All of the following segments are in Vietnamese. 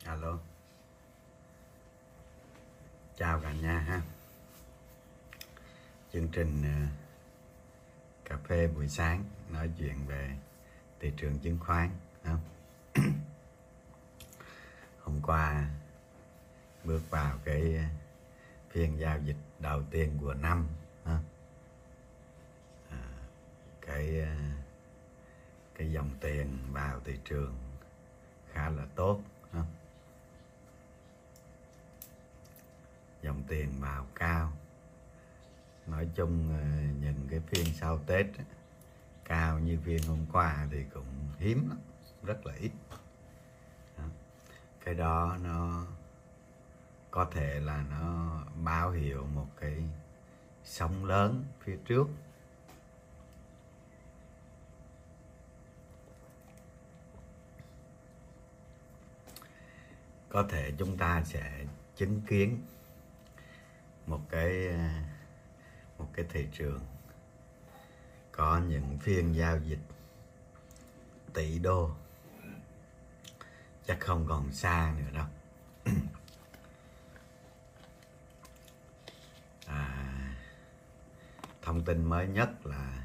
Alo, chào cả nhà ha. Chương trình cà phê buổi sáng nói chuyện về thị trường chứng khoán. Hôm qua bước vào cái phiên giao dịch đầu tiên của năm, cái dòng tiền vào thị trường khá là tốt. Dòng tiền vào cao. Nói chung nhìn cái phiên sau Tết cao như phiên hôm qua thì cũng hiếm lắm, rất là ít. Cái đó nó có thể là nó báo hiệu một cái sóng lớn phía trước. Có thể chúng ta sẽ chứng kiến một cái thị trường có những phiên giao dịch tỷ đô, chắc không còn xa nữa đâu. Thông tin mới nhất là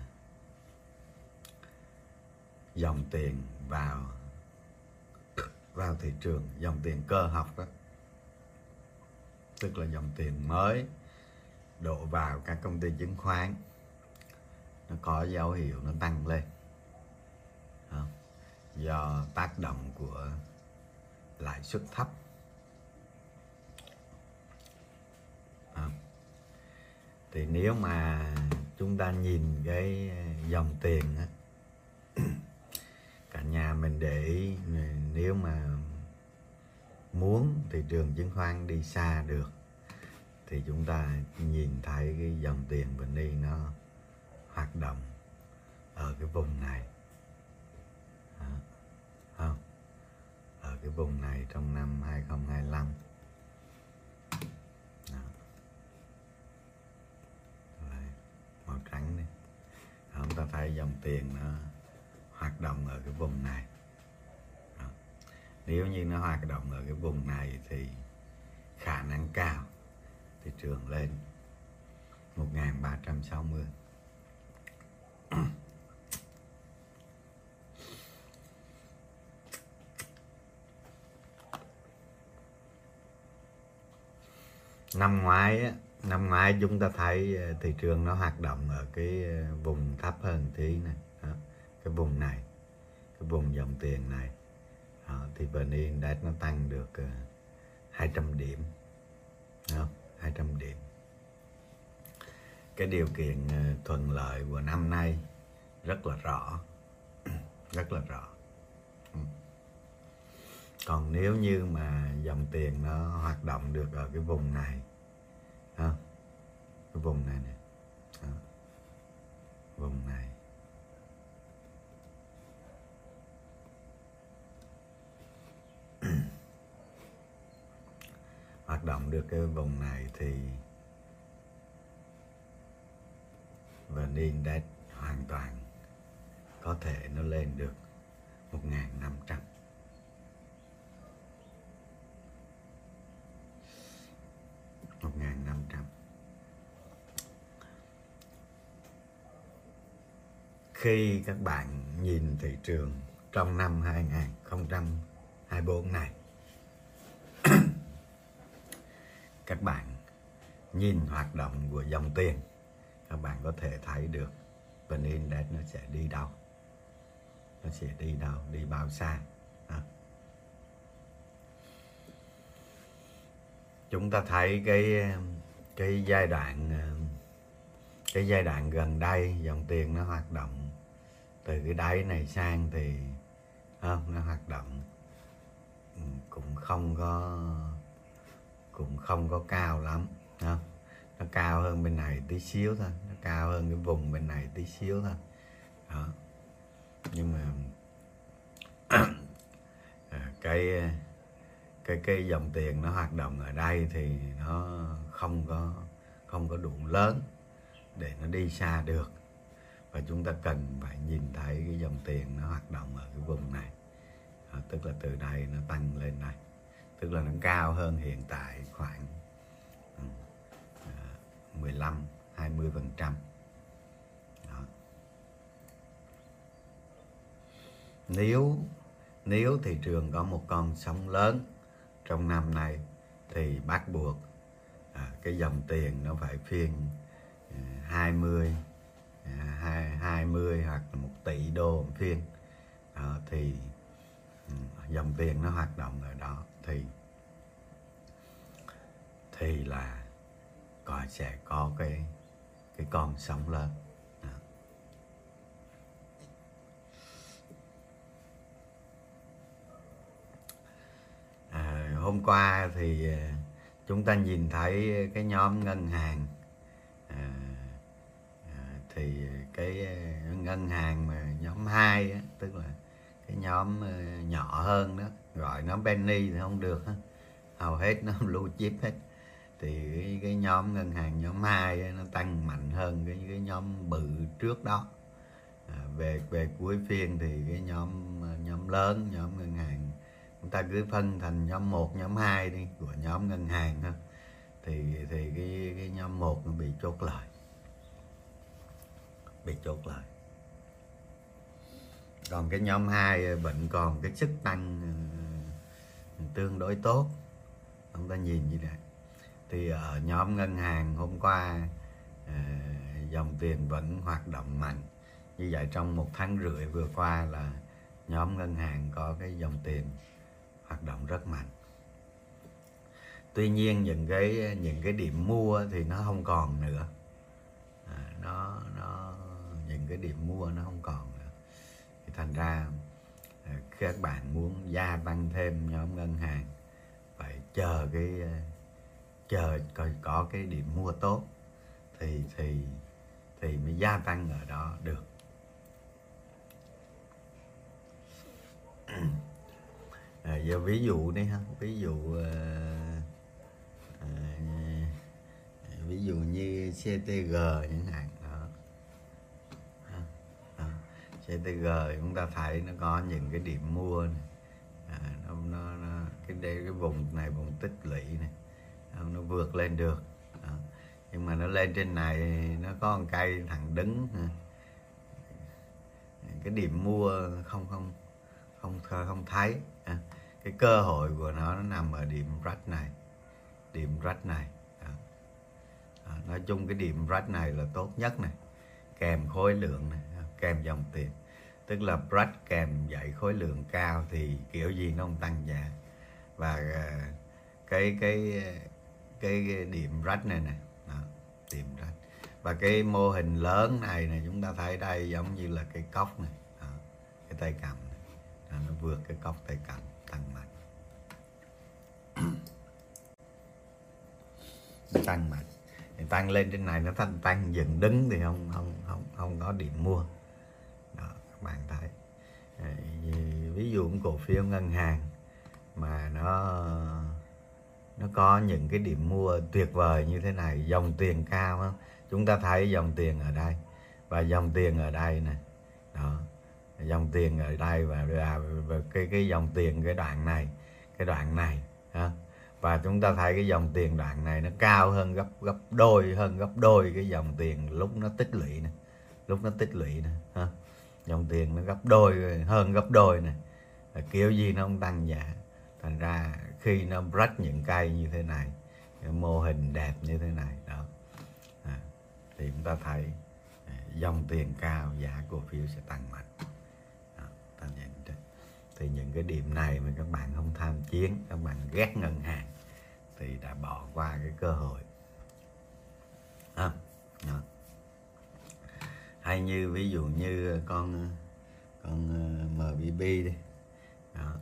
dòng tiền vào thị trường, dòng tiền cơ học đó, tức là dòng tiền mới đổ vào các công ty chứng khoán, nó có dấu hiệu nó tăng lên do tác động của lãi suất thấp. Thì nếu mà chúng ta nhìn cái dòng tiền á, cả nhà mình để ý, nếu mà muốn thị trường chứng khoán đi xa được thì chúng ta nhìn thấy cái dòng tiền vn Index nó hoạt động ở cái vùng này, ở cái vùng này trong năm 2025. Màu trắng đi. Chúng ta thấy dòng tiền nó hoạt động ở cái vùng này. Nếu như nó hoạt động ở cái vùng này thì khả năng cao thị trường lên 1360. Năm ngoái chúng ta thấy thị trường nó hoạt động ở cái vùng thấp hơn tí này, cái vùng này, cái vùng dòng tiền này, thì vn Index nó tăng được 200 điểm, 200 điểm. Cái điều kiện thuận lợi của năm nay rất là rõ, rất là rõ. Còn nếu như mà dòng tiền nó hoạt động được ở cái vùng này, cái vùng này nè, vùng này, hoạt động được cái vùng này thì vn Index hoàn toàn có thể nó lên được 1500. Khi các bạn nhìn thị trường trong năm 2024 này, các bạn nhìn hoạt động của dòng tiền, các bạn có thể thấy được vn Index nó sẽ đi đâu, nó sẽ đi đâu, đi bao xa. Chúng ta thấy cái giai đoạn gần đây dòng tiền nó hoạt động từ cái đáy này sang thì nó hoạt động cũng không có cao lắm, nó cao hơn bên này tí xíu thôi, nó cao hơn cái vùng bên này tí xíu thôi. Nhưng mà cái dòng tiền nó hoạt động ở đây thì nó không có đủ lớn để nó đi xa được, và chúng ta cần phải nhìn thấy cái dòng tiền nó hoạt động ở cái vùng này, tức là từ đây nó tăng lên này, tức là nó cao hơn hiện tại khoảng 15-20%. Nếu thị trường có một con sóng lớn trong năm nay thì bắt buộc cái dòng tiền nó phải phiên 20 hoặc là 1 tỷ đô phiên. Thì dòng tiền nó hoạt động ở đó thì là sẽ có cái con sóng lớn. Hôm qua thì chúng ta nhìn thấy cái nhóm ngân hàng, thì cái ngân hàng mà nhóm 2 á, tức là cái nhóm nhỏ hơn đó, gọi nó penny thì không được, hầu hết nó blue chip hết. Thì cái nhóm ngân hàng nhóm 2 á, nó tăng mạnh hơn cái nhóm bự trước đó. Về cuối phiên thì cái nhóm lớn, nhóm ngân hàng, chúng ta cứ phân thành nhóm 1, nhóm 2 đi của nhóm ngân hàng ha. Thì cái nhóm 1 nó bị chốt lời. Còn cái nhóm 2 vẫn còn cái sức tăng tương đối tốt. Chúng ta nhìn như vậy. Thì ở nhóm ngân hàng hôm qua dòng tiền vẫn hoạt động mạnh. Như vậy trong 1,5 tháng vừa qua là nhóm ngân hàng có cái dòng tiền hoạt động rất mạnh. Tuy nhiên những cái điểm mua thì nó không còn nữa. Những cái điểm mua nó không còn nữa. Thì thành ra các bạn muốn gia tăng thêm nhóm ngân hàng phải chờ coi có cái điểm mua tốt thì mới gia tăng ở đó được. Giờ ví dụ đi ha, ví dụ như CTG chẳng hạn đó. CTG chúng ta thấy nó có những cái điểm mua này. Cái vùng này, vùng tích lũy này, nó vượt lên được đó. Nhưng mà nó lên trên này nó có một cây thẳng đứng, cái điểm mua không thấy. Cái cơ hội của nó nằm ở điểm rách này. Nói chung cái điểm rách này là tốt nhất này, kèm khối lượng này, kèm dòng tiền. Tức là rách kèm dậy khối lượng cao thì kiểu gì nó không tăng giá. Và cái điểm rách này nè, điểm rách. Và cái mô hình lớn này chúng ta thấy đây giống như là cái cốc này, cái tay cầm này. Nó vượt cái cốc tay cầm, tăng mạnh. Tăng mạnh. Thì tăng lên trên này nó tăng dựng đứng thì không có điểm mua. Đó, các bạn thấy. Ví dụ cổ phiếu ngân hàng mà nó có những cái điểm mua tuyệt vời như thế này, dòng tiền cao không? Chúng ta thấy dòng tiền ở đây và dòng tiền ở đây nè. Đó. Dòng tiền ở đây và cái dòng tiền cái đoạn này ha. Và chúng ta thấy cái dòng tiền đoạn này nó cao hơn gấp đôi cái dòng tiền lúc nó tích lũy nè, ha. Dòng tiền nó hơn gấp đôi này, kiểu gì nó không tăng giá. Thành ra khi nó break những cây như thế này, mô hình đẹp như thế này đó, thì chúng ta thấy dòng tiền cao, giá cổ phiếu sẽ tăng mạnh. Đó, thì những cái điểm này mà các bạn không tham chiến, các bạn ghét ngân hàng thì đã bỏ qua cái cơ hội. Đó. Hay như ví dụ như con MBB đi. Đó.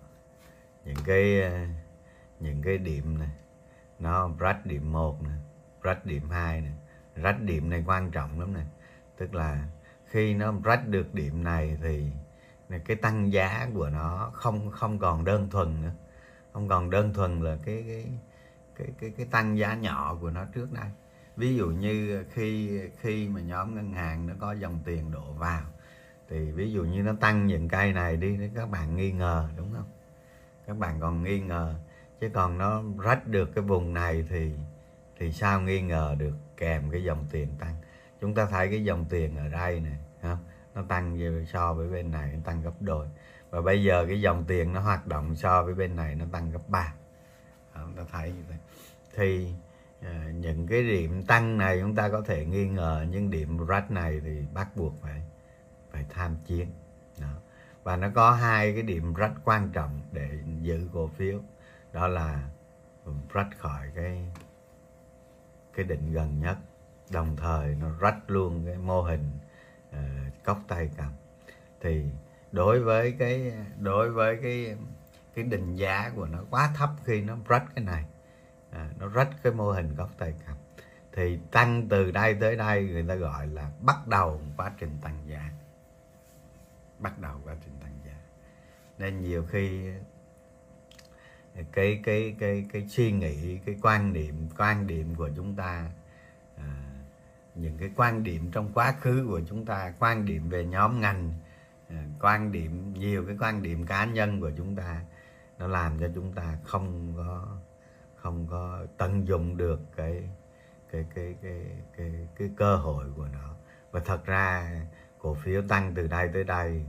Những cái điểm này nó break điểm 1 nè, break điểm 2 nè. Break điểm này quan trọng lắm nè. Tức là khi nó break được điểm này thì cái tăng giá của nó không còn đơn thuần nữa. Không còn đơn thuần là cái tăng giá nhỏ của nó trước đây. Ví dụ như khi mà nhóm ngân hàng nó có dòng tiền đổ vào thì ví dụ như nó tăng những cây này đi, các bạn nghi ngờ đúng không? Các bạn còn nghi ngờ, chứ còn nó rách được cái vùng này thì sao nghi ngờ được kèm cái dòng tiền tăng. Chúng ta thấy cái dòng tiền ở đây này không? Nó tăng so với bên này, nó tăng gấp đôi. Và bây giờ cái dòng tiền nó hoạt động so với bên này nó tăng gấp 3. Chúng ta thấy như thế. Thì những cái điểm tăng này chúng ta có thể nghi ngờ, nhưng điểm rách này thì bắt buộc phải tham chiến. Đó. Và nó có hai cái điểm rách quan trọng để giữ cổ phiếu, đó là rách khỏi cái đỉnh gần nhất, đồng thời nó rách luôn cái mô hình cốc tay cầm. Thì đối với cái định giá của nó quá thấp khi nó rách cái này, nó rách cái mô hình cốc tay cầm, thì tăng từ đây tới đây người ta gọi là bắt đầu quá trình tăng giá. Bắt đầu quá trình tăng giá. Nên nhiều khi cái suy nghĩ, cái quan điểm của chúng ta, những cái quan điểm trong quá khứ của chúng ta, quan điểm về nhóm ngành, nhiều cái quan điểm cá nhân của chúng ta, nó làm cho chúng ta không có tận dụng được cái cơ hội của nó. Và thật ra cổ phiếu tăng từ đây tới đây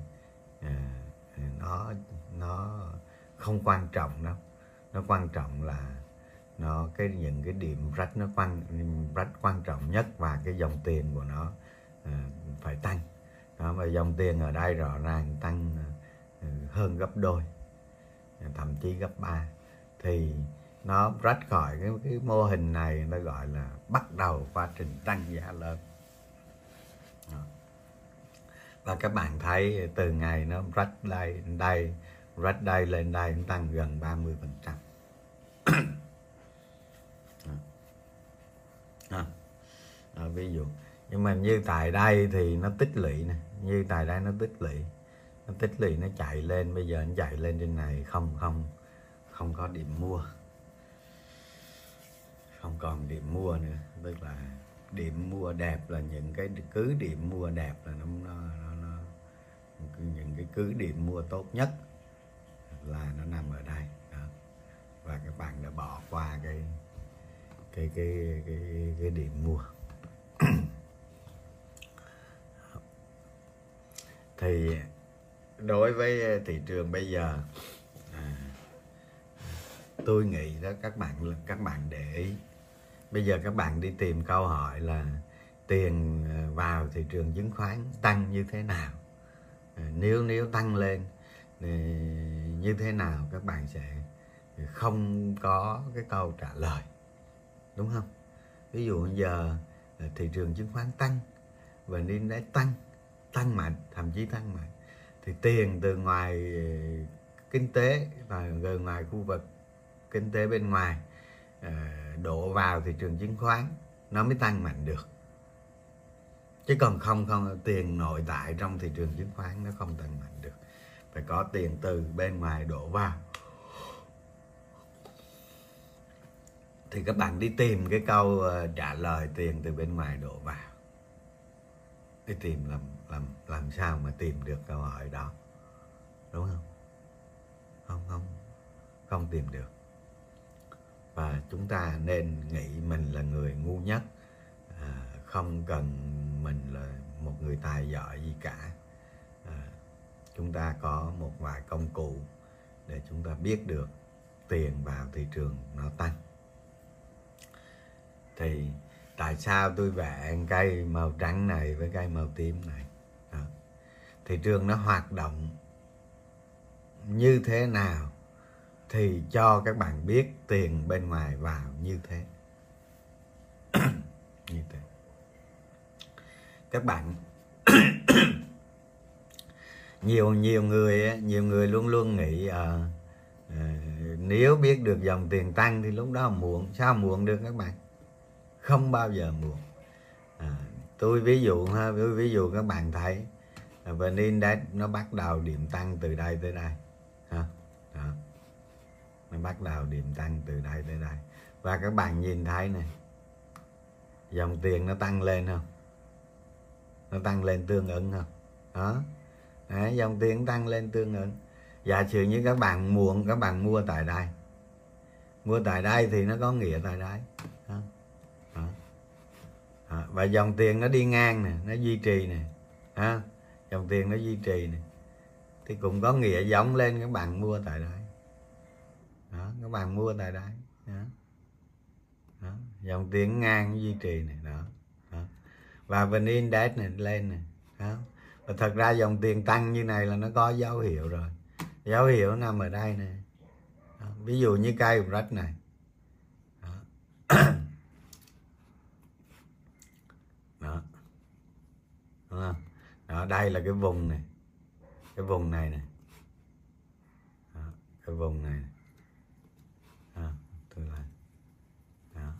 nó không quan trọng đâu. Nó quan trọng là những cái điểm rách quan trọng nhất, và cái dòng tiền của nó phải tăng. Đó, và dòng tiền ở đây rõ ràng tăng hơn gấp đôi, thậm chí gấp 3. Thì nó rách khỏi cái mô hình này, nó gọi là bắt đầu quá trình tăng giá lớn. Đó. Và các bạn thấy từ ngày nó rách đây lên đây, nó tăng gần 30%. Ví dụ, nhưng mà như tại đây thì nó tích lũy nè, như tại đây nó tích lũy, nó chạy lên, bây giờ nó chạy lên trên này, không có điểm mua, không còn điểm mua nữa. Tức là điểm mua đẹp là những cái cứ điểm mua đẹp là nó những cái cứ điểm mua tốt nhất là nó nằm ở đây. Đó. Và các bạn đã bỏ qua cái điểm mua. Thì đối với thị trường bây giờ, tôi nghĩ đó các bạn để ý, bây giờ các bạn đi tìm câu hỏi là tiền vào thị trường chứng khoán tăng như thế nào, nếu tăng lên như thế nào, các bạn sẽ không có cái câu trả lời, đúng không? Ví dụ bây giờ thị trường chứng khoán tăng và index tăng mạnh, thậm chí tăng mạnh, thì tiền từ ngoài kinh tế và từ ngoài khu vực kinh tế bên ngoài đổ vào thị trường chứng khoán nó mới tăng mạnh được. Chứ còn không tiền nội tại trong thị trường chứng khoán nó không tăng mạnh được. Phải có tiền từ bên ngoài đổ vào. Thì các bạn đi tìm cái câu trả lời tiền từ bên ngoài đổ vào. Đi tìm làm sao mà tìm được câu hỏi đó, đúng không? Không tìm được. Và chúng ta nên nghĩ mình là người ngu nhất, không cần mình là một người tài giỏi gì cả. Chúng ta có một vài công cụ để chúng ta biết được tiền vào thị trường nó tăng. Thì tại sao tôi vẽ cây màu trắng này với cây màu tím này? Đó. Thị trường nó hoạt động như thế nào thì cho các bạn biết tiền bên ngoài vào như thế. Như thế. Các bạn nhiều người luôn luôn nghĩ nếu biết được dòng tiền tăng thì lúc đó muộn. Sao muộn được các bạn? Không bao giờ muộn. Tôi ví dụ các bạn thấy VN Index nó bắt đầu điểm tăng từ đây tới đây. Đó. Nó bắt đầu điểm tăng từ đây tới đây. Và các bạn nhìn thấy này, dòng tiền nó tăng lên không? Nó tăng lên tương ứng không? Đó. Đấy, dòng tiền tăng lên tương ứng. Giả sử như các bạn mua tại đây, mua tại đây thì nó có nghĩa tại đây. Đó. Đó. Đó. Và dòng tiền nó đi ngang nè, nó duy trì nè. Đó. Dòng tiền nó duy trì nè thì cũng có nghĩa giống lên các bạn mua tại đây. Đó, các bạn mua tại đây. Đó. Đó. Dòng tiền ngang duy trì này. Đó. Đó. Và VN Index này lên nè. Đó. Và thật ra dòng tiền tăng như này là nó có dấu hiệu rồi. Dấu hiệu nằm ở đây nè. Đó. Ví dụ như cây rách này. Đó. Đó. Đúng không? Đó, đây là cái vùng này, cái vùng này nè. Đó, cái vùng này. Đó, tôi lại. Đó.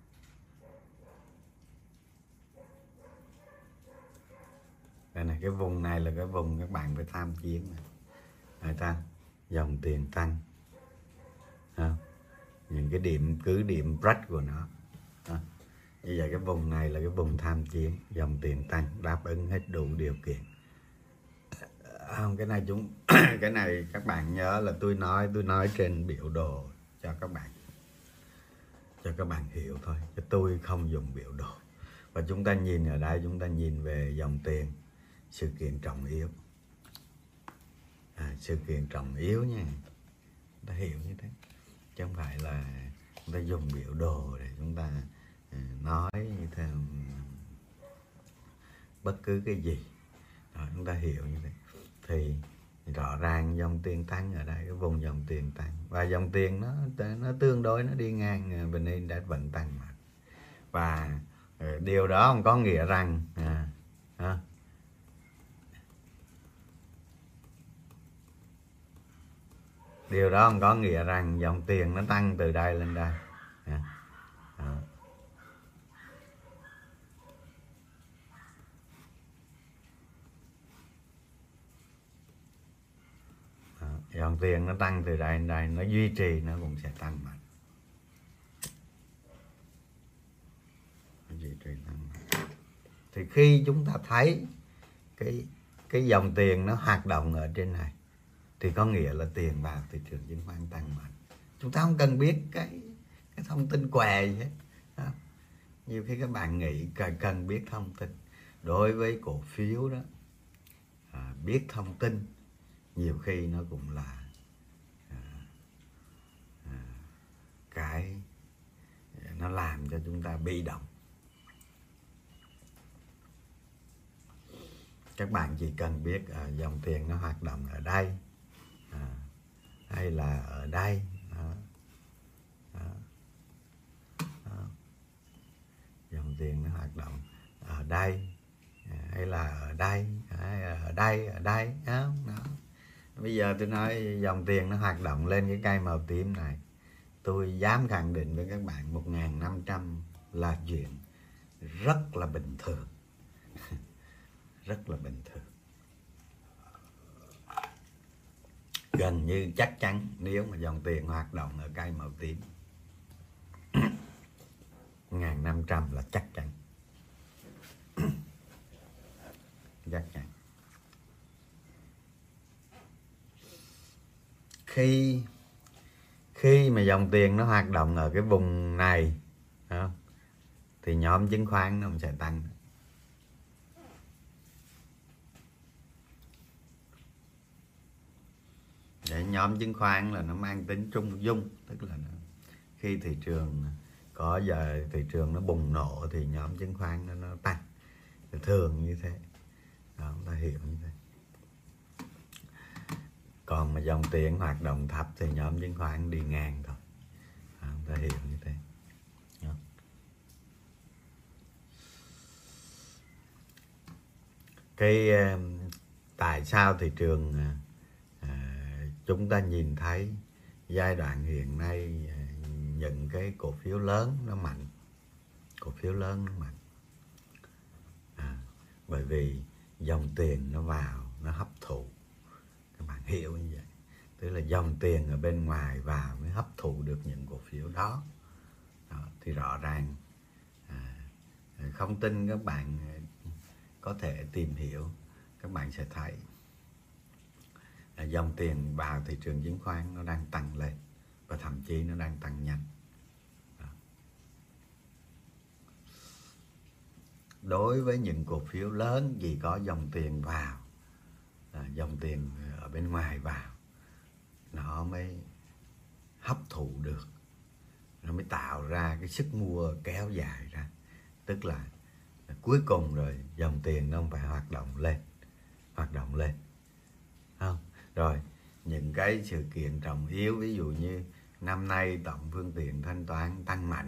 Đây này, cái vùng này là cái vùng các bạn phải tham chiến này. Người ta dòng tiền tăng. Đó. Những cái điểm cứ điểm break của nó. Đó. Như vậy cái vùng này là cái vùng tham chiến, dòng tiền tăng, đáp ứng hết đủ điều kiện. Không, cái này cái này các bạn nhớ là tôi nói trên biểu đồ cho các bạn hiểu thôi, chứ tôi không dùng biểu đồ. Và chúng ta nhìn ở đây, chúng ta nhìn về dòng tiền, sự kiện trọng yếu, sự kiện trọng yếu nha, chúng ta hiểu như thế, chứ không phải là chúng ta dùng biểu đồ để chúng ta nói như thế, bất cứ cái gì. Rồi, chúng ta hiểu như thế thì rõ ràng dòng tiền tăng ở đây, cái vùng dòng tiền tăng, và dòng tiền nó tương đối nó đi ngang VN Index vẫn tăng mà. Và điều đó không có nghĩa rằng điều đó không có nghĩa rằng dòng tiền nó tăng từ đây lên đây. Đó. Dòng tiền nó tăng từ đây đến đây, nó duy trì nó cũng sẽ tăng mạnh. Nó duy trì tăng mạnh. Thì khi chúng ta thấy cái dòng tiền nó hoạt động ở trên này thì có nghĩa là tiền vào thị trường chứng khoán tăng mạnh. Chúng ta không cần biết cái thông tin què gì hết. Đó. Nhiều khi các bạn nghĩ cần biết thông tin. Đối với cổ phiếu đó, biết thông tin nhiều khi nó cũng là cái nó làm cho chúng ta bị động. Các bạn chỉ cần biết dòng tiền nó hoạt động ở đây hay là ở đây. Đó. Đó. Đó. Dòng tiền nó hoạt động ở đây hay là ở đây, ở đây. Đó. Đó. Bây giờ tôi nói dòng tiền nó hoạt động lên cái cây màu tím này, tôi dám khẳng định với các bạn 1.500 là chuyện rất là bình thường. Rất là bình thường. Gần như chắc chắn nếu mà dòng tiền hoạt động ở cây màu tím 1.500 là chắc chắn. Chắc chắn. Khi mà dòng tiền nó hoạt động ở cái vùng này thì nhóm chứng khoán nó cũng sẽ tăng. Để nhóm chứng khoán là nó mang tính trung dung, tức là khi thị trường có giờ thị trường nó bùng nổ thì nhóm chứng khoán nó tăng, thường như thế. Đó, chúng ta hiểu như thế. Còn mà dòng tiền hoạt động thấp thì nhóm chứng khoán đi ngang thôi. Đó, chúng ta hiểu như thế. Đó. Tại sao thị trường chúng ta nhìn thấy giai đoạn hiện nay những cái cổ phiếu lớn nó mạnh, cổ phiếu lớn nó mạnh, bởi vì dòng tiền nó vào, nó hấp thụ. Các bạn hiểu như vậy, tức là dòng tiền ở bên ngoài vào mới hấp thụ được những cổ phiếu đó. Đó thì rõ ràng không tin các bạn có thể tìm hiểu, các bạn sẽ thấy dòng tiền vào thị trường chứng khoán nó đang tăng lên. và thậm chí nó đang tăng nhanh. Đối với những cổ phiếu lớn chỉ có dòng tiền vào, dòng tiền ở bên ngoài vào, nó mới hấp thụ được, nó mới tạo ra cái sức mua kéo dài ra. Tức là cuối cùng rồi dòng tiền nó không phải hoạt động lên không. Rồi những cái sự kiện trọng yếu, ví dụ như năm nay tổng phương tiện thanh toán tăng mạnh,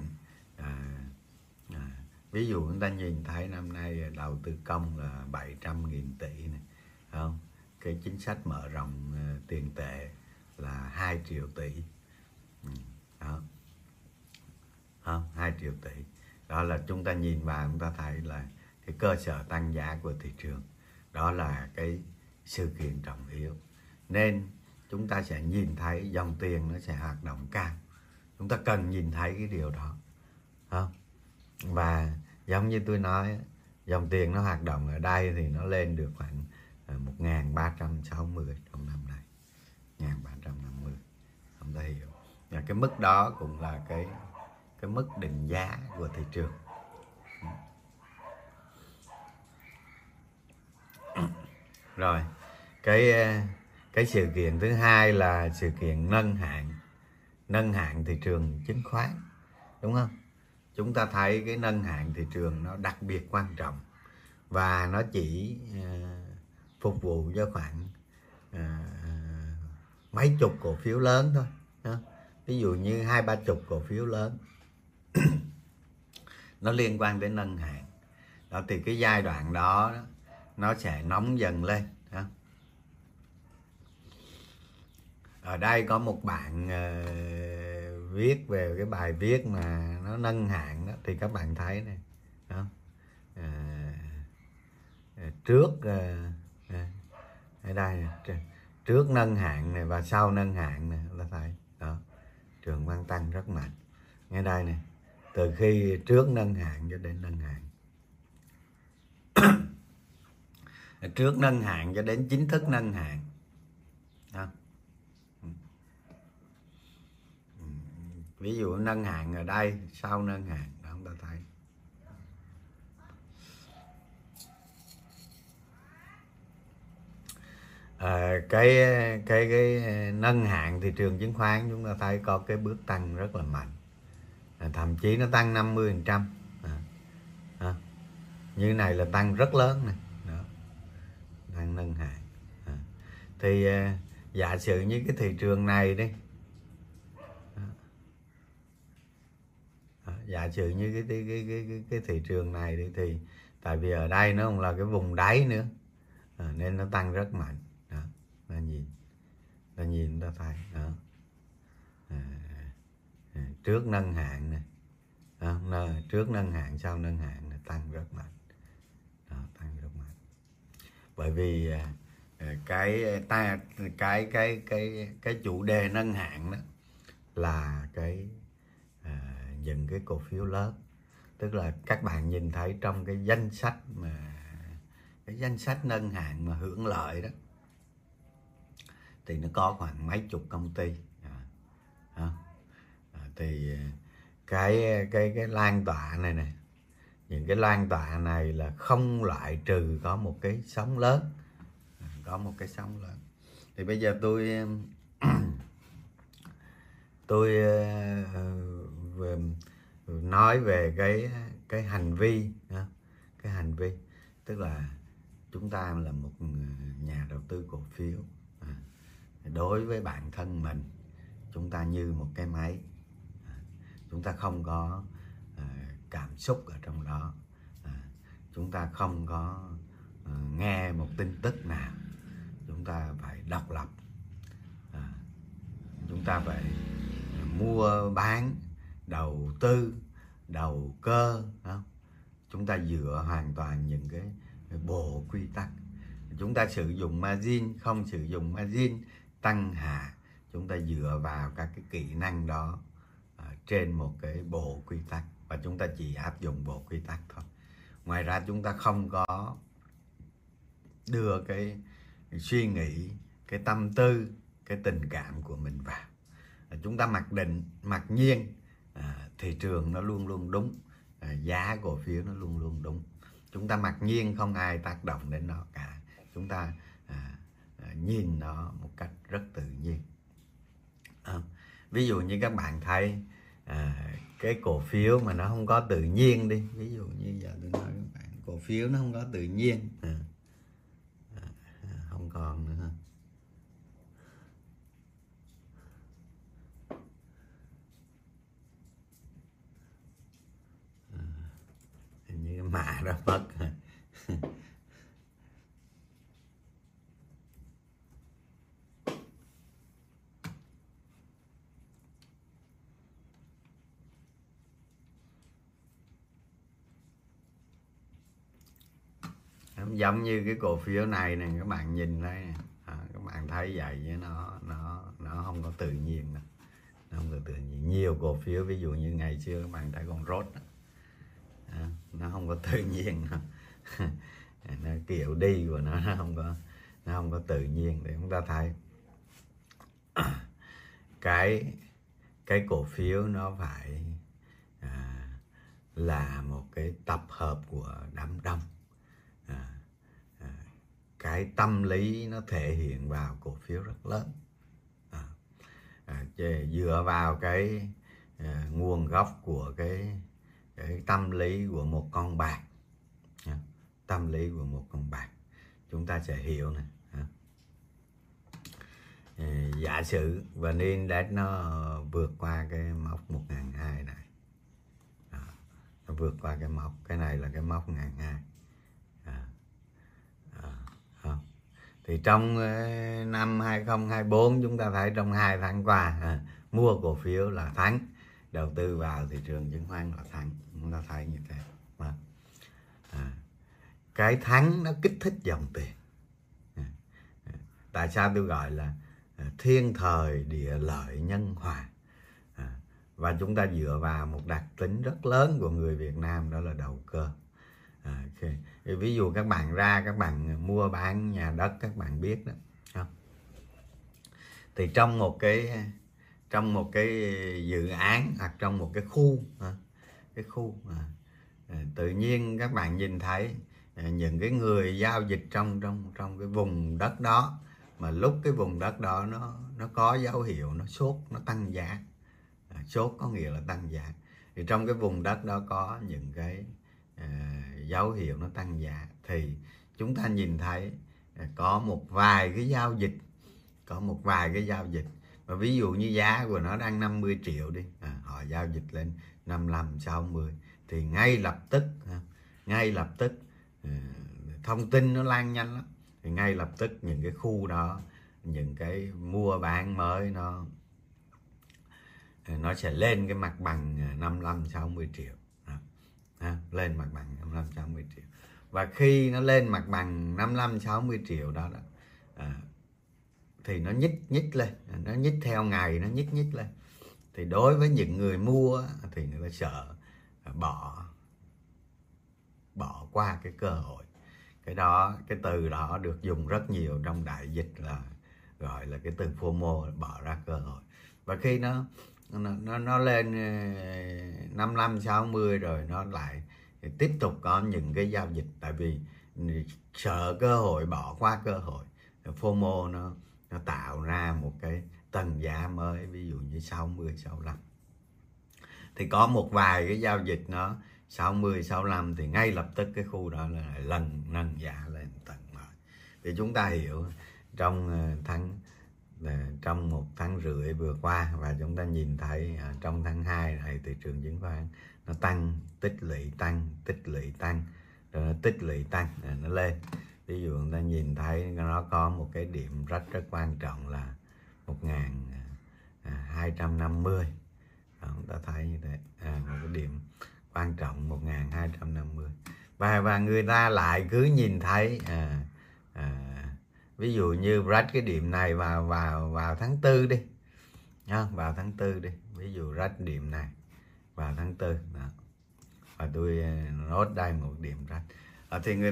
ví dụ chúng ta nhìn thấy năm nay đầu tư công là 700.000 tỷ này, không? Cái chính sách mở rộng tiền tệ là 2 triệu tỷ, đó, không? 2 triệu tỷ. Đó là chúng ta nhìn vào chúng ta thấy là cái cơ sở tăng giá của thị trường. Đó là cái sự kiện trọng yếu, nên chúng ta sẽ nhìn thấy dòng tiền nó sẽ hoạt động cao. Chúng ta cần nhìn thấy cái điều đó, không? Và giống như tôi nói, dòng tiền nó hoạt động ở đây thì nó lên được khoảng 1.360 trong năm nay, 1.350. Không ta hiểu. Và cái mức đó cũng là cái mức định giá của thị trường. Rồi cái sự kiện thứ hai là sự kiện nâng hạng thị trường chứng khoán, đúng không? Chúng ta thấy cái nâng hạng thị trường nó đặc biệt quan trọng, và nó chỉ phục vụ cho khoảng mấy chục cổ phiếu lớn thôi. Ví dụ như 20-30 cổ phiếu lớn nó liên quan đến nâng hạng đó, thì cái giai đoạn đó nó sẽ nóng dần lên. Ở đây có một bạn viết về cái bài viết mà nó nâng hạng đó, thì các bạn thấy này, đó. Ở đây trước nâng hạng này và sau nâng hạng này là thấy đó, trường Văn tăng rất mạnh. Ngay đây này, từ khi trước nâng hạng cho đến nâng hạng, trước nâng hạng cho đến chính thức nâng hạng đó. Ví dụ nâng hạng ở đây, sau nâng hạng đó, chúng ta thấy cái nâng hạng thị trường chứng khoán, chúng ta thấy có cái bước tăng rất là mạnh, thậm chí nó tăng 50%. Như này là tăng rất lớn này, đó, tăng nâng hạng. Thì giả sử như cái thị trường này đi, giả sử như cái thị trường này đi, thì tại vì ở đây nó không là cái vùng đáy nữa, nên nó tăng rất mạnh. Đó, ta nhìn ta thấy đó. Trước nâng hạng này, trước nâng hạng, sau nâng hạng này, tăng rất mạnh. Đó, tăng rất mạnh. Bởi vì cái chủ đề nâng hạng đó là những cái cổ phiếu lớn. Tức là các bạn nhìn thấy trong cái danh sách nâng hạng mà hưởng lợi đó, thì nó có khoảng mấy chục công ty. Thì cái lan tỏa này, những cái lan tỏa này là không loại trừ có một cái sóng lớn, Thì bây giờ tôi nói về cái hành vi, tức là chúng ta là một nhà đầu tư cổ phiếu, đối với bản thân mình chúng ta như một cái máy, chúng ta không có cảm xúc ở trong đó, chúng ta không có nghe một tin tức nào, chúng ta phải độc lập, chúng ta phải mua bán, đầu tư, đầu cơ, không? Chúng ta dựa hoàn toàn những cái bộ quy tắc. Chúng ta sử dụng margin, không sử dụng margin, tăng hạ, chúng ta dựa vào các cái kỹ năng đó trên một cái bộ quy tắc, và chúng ta chỉ áp dụng bộ quy tắc thôi. Ngoài ra chúng ta không có đưa cái suy nghĩ, cái tâm tư, cái tình cảm của mình vào. chúng ta mặc nhiên thị trường nó luôn luôn đúng, giá cổ phiếu nó luôn luôn đúng. Chúng ta mặc nhiên không ai tác động đến nó cả, chúng ta nhìn nó một cách rất tự nhiên. Ví dụ như các bạn thấy cái cổ phiếu mà nó không có tự nhiên đi, ví dụ như giờ tôi nói các bạn, cổ phiếu nó không có tự nhiên, không còn nữa. Hình như mã đó mất. Giống như cái cổ phiếu này nè, các bạn nhìn thấy nè, các bạn thấy vậy chứ nó không có tự nhiên đâu. Nó không có tự nhiên. Nhiều cổ phiếu ví dụ như ngày xưa các bạn thấy con rốt đó, nó không có tự nhiên đâu. Nó kiểu đi của nó không có tự nhiên. Để chúng ta thấy cái cổ phiếu nó phải là một cái tập hợp của đám đông. Cái tâm lý nó thể hiện vào cổ phiếu rất lớn, dựa vào cái nguồn gốc của cái tâm lý của một con bạc. Tâm lý của một con bạc chúng ta sẽ hiểu này. Giả sử VN Index nó vượt qua cái mốc 1.200 này, nó vượt qua cái mốc, cái này là cái mốc 1.200. Thì trong năm 2024 chúng ta thấy trong 2 tháng qua mua cổ phiếu là thắng, đầu tư vào thị trường chứng khoán là thắng, chúng ta thấy như thế. Cái thắng nó kích thích dòng tiền. Tại sao tôi gọi là thiên thời địa lợi nhân hòa? Và chúng ta dựa vào một đặc tính rất lớn của người Việt Nam, đó là đầu cơ. Ví dụ các bạn các bạn mua bán nhà đất, các bạn biết đó, không? Thì trong một cái dự án hoặc trong một cái khu, tự nhiên các bạn nhìn thấy những cái người giao dịch trong cái vùng đất đó, mà lúc cái vùng đất đó nó có dấu hiệu nó sốt, nó tăng giá. Sốt có nghĩa là tăng giá. Thì trong cái vùng đất đó có những cái dấu hiệu nó tăng giá, thì chúng ta nhìn thấy có một vài cái giao dịch, và ví dụ như giá của nó đang 50 triệu đi, họ giao dịch lên 55, 60, thì ngay lập tức thông tin nó lan nhanh lắm, thì ngay lập tức những cái khu đó, những cái mua bán mới nó sẽ lên cái mặt bằng 55, 60 triệu. Lên mặt bằng 55, 60 triệu. Và khi nó lên mặt bằng 55, 60 triệu đó, thì nó nhích lên, nó nhích theo ngày, nó nhích lên. Thì đối với những người mua thì người ta sợ bỏ qua cái cơ hội. Cái từ đó được dùng rất nhiều trong đại dịch, là gọi là cái từ FOMO, bỏ ra cơ hội. Và khi nó lên 55, 60 rồi nó lại tiếp tục có những cái giao dịch, tại vì sợ cơ hội, bỏ qua cơ hội. FOMO nó tạo ra một cái tầng giá mới, ví dụ như 60, 65. Thì có một vài cái giao dịch nó 60, 65 thì ngay lập tức cái khu đó là nâng giá lên tầng mới. Thì chúng ta hiểu trong 1 tháng rưỡi vừa qua, và chúng ta nhìn thấy trong tháng 2 này thị trường chứng khoán nó tăng, tích lũy tăng, rồi nó tích lũy tăng, nó lên. Ví dụ chúng ta nhìn thấy nó có một cái điểm rất quan trọng là 1.250. Chúng ta thấy như thế, một cái điểm quan trọng 1.250. Và người ta lại cứ nhìn thấy ví dụ như rách cái điểm này vào tháng 4 đi, vào tháng 4 đi, ví dụ rách điểm này vào tháng 4 đó. Và tôi nốt đây một điểm rách. Thì người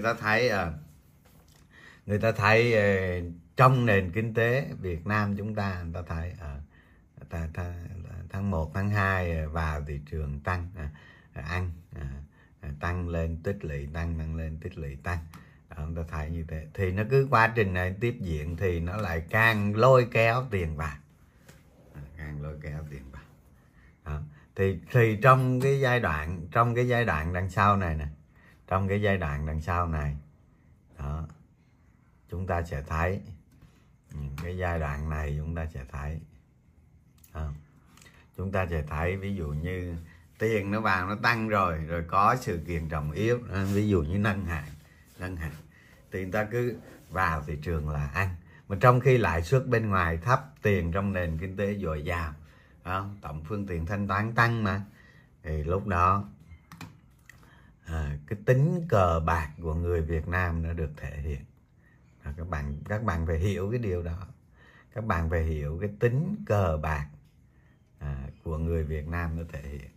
ta thấy trong nền kinh tế Việt Nam chúng ta, người ta thấy tháng 1, tháng 2 vào thị trường tăng, ăn, tăng lên tích lũy tăng lên tích lũy tăng. Đó, chúng ta thấy như thế thì nó cứ quá trình này tiếp diễn thì nó lại càng lôi kéo tiền vào, càng lôi kéo tiền vào. Đó. Thì trong cái giai đoạn đằng sau này nè, trong cái giai đoạn đằng sau này đó, chúng ta sẽ thấy cái giai đoạn này chúng ta sẽ thấy chúng ta sẽ thấy ví dụ như tiền nó vào nó tăng rồi có sự kiện trọng yếu, ví dụ như nâng hạn thì người ta cứ vào thị trường là ăn, mà trong khi lãi suất bên ngoài thấp, tiền trong nền kinh tế dồi dào, tổng phương tiện thanh toán tăng mà, thì lúc đó cái tính cờ bạc của người Việt Nam nó được thể hiện. Các bạn phải hiểu cái điều đó, các bạn phải hiểu cái tính cờ bạc của người Việt Nam nó thể hiện.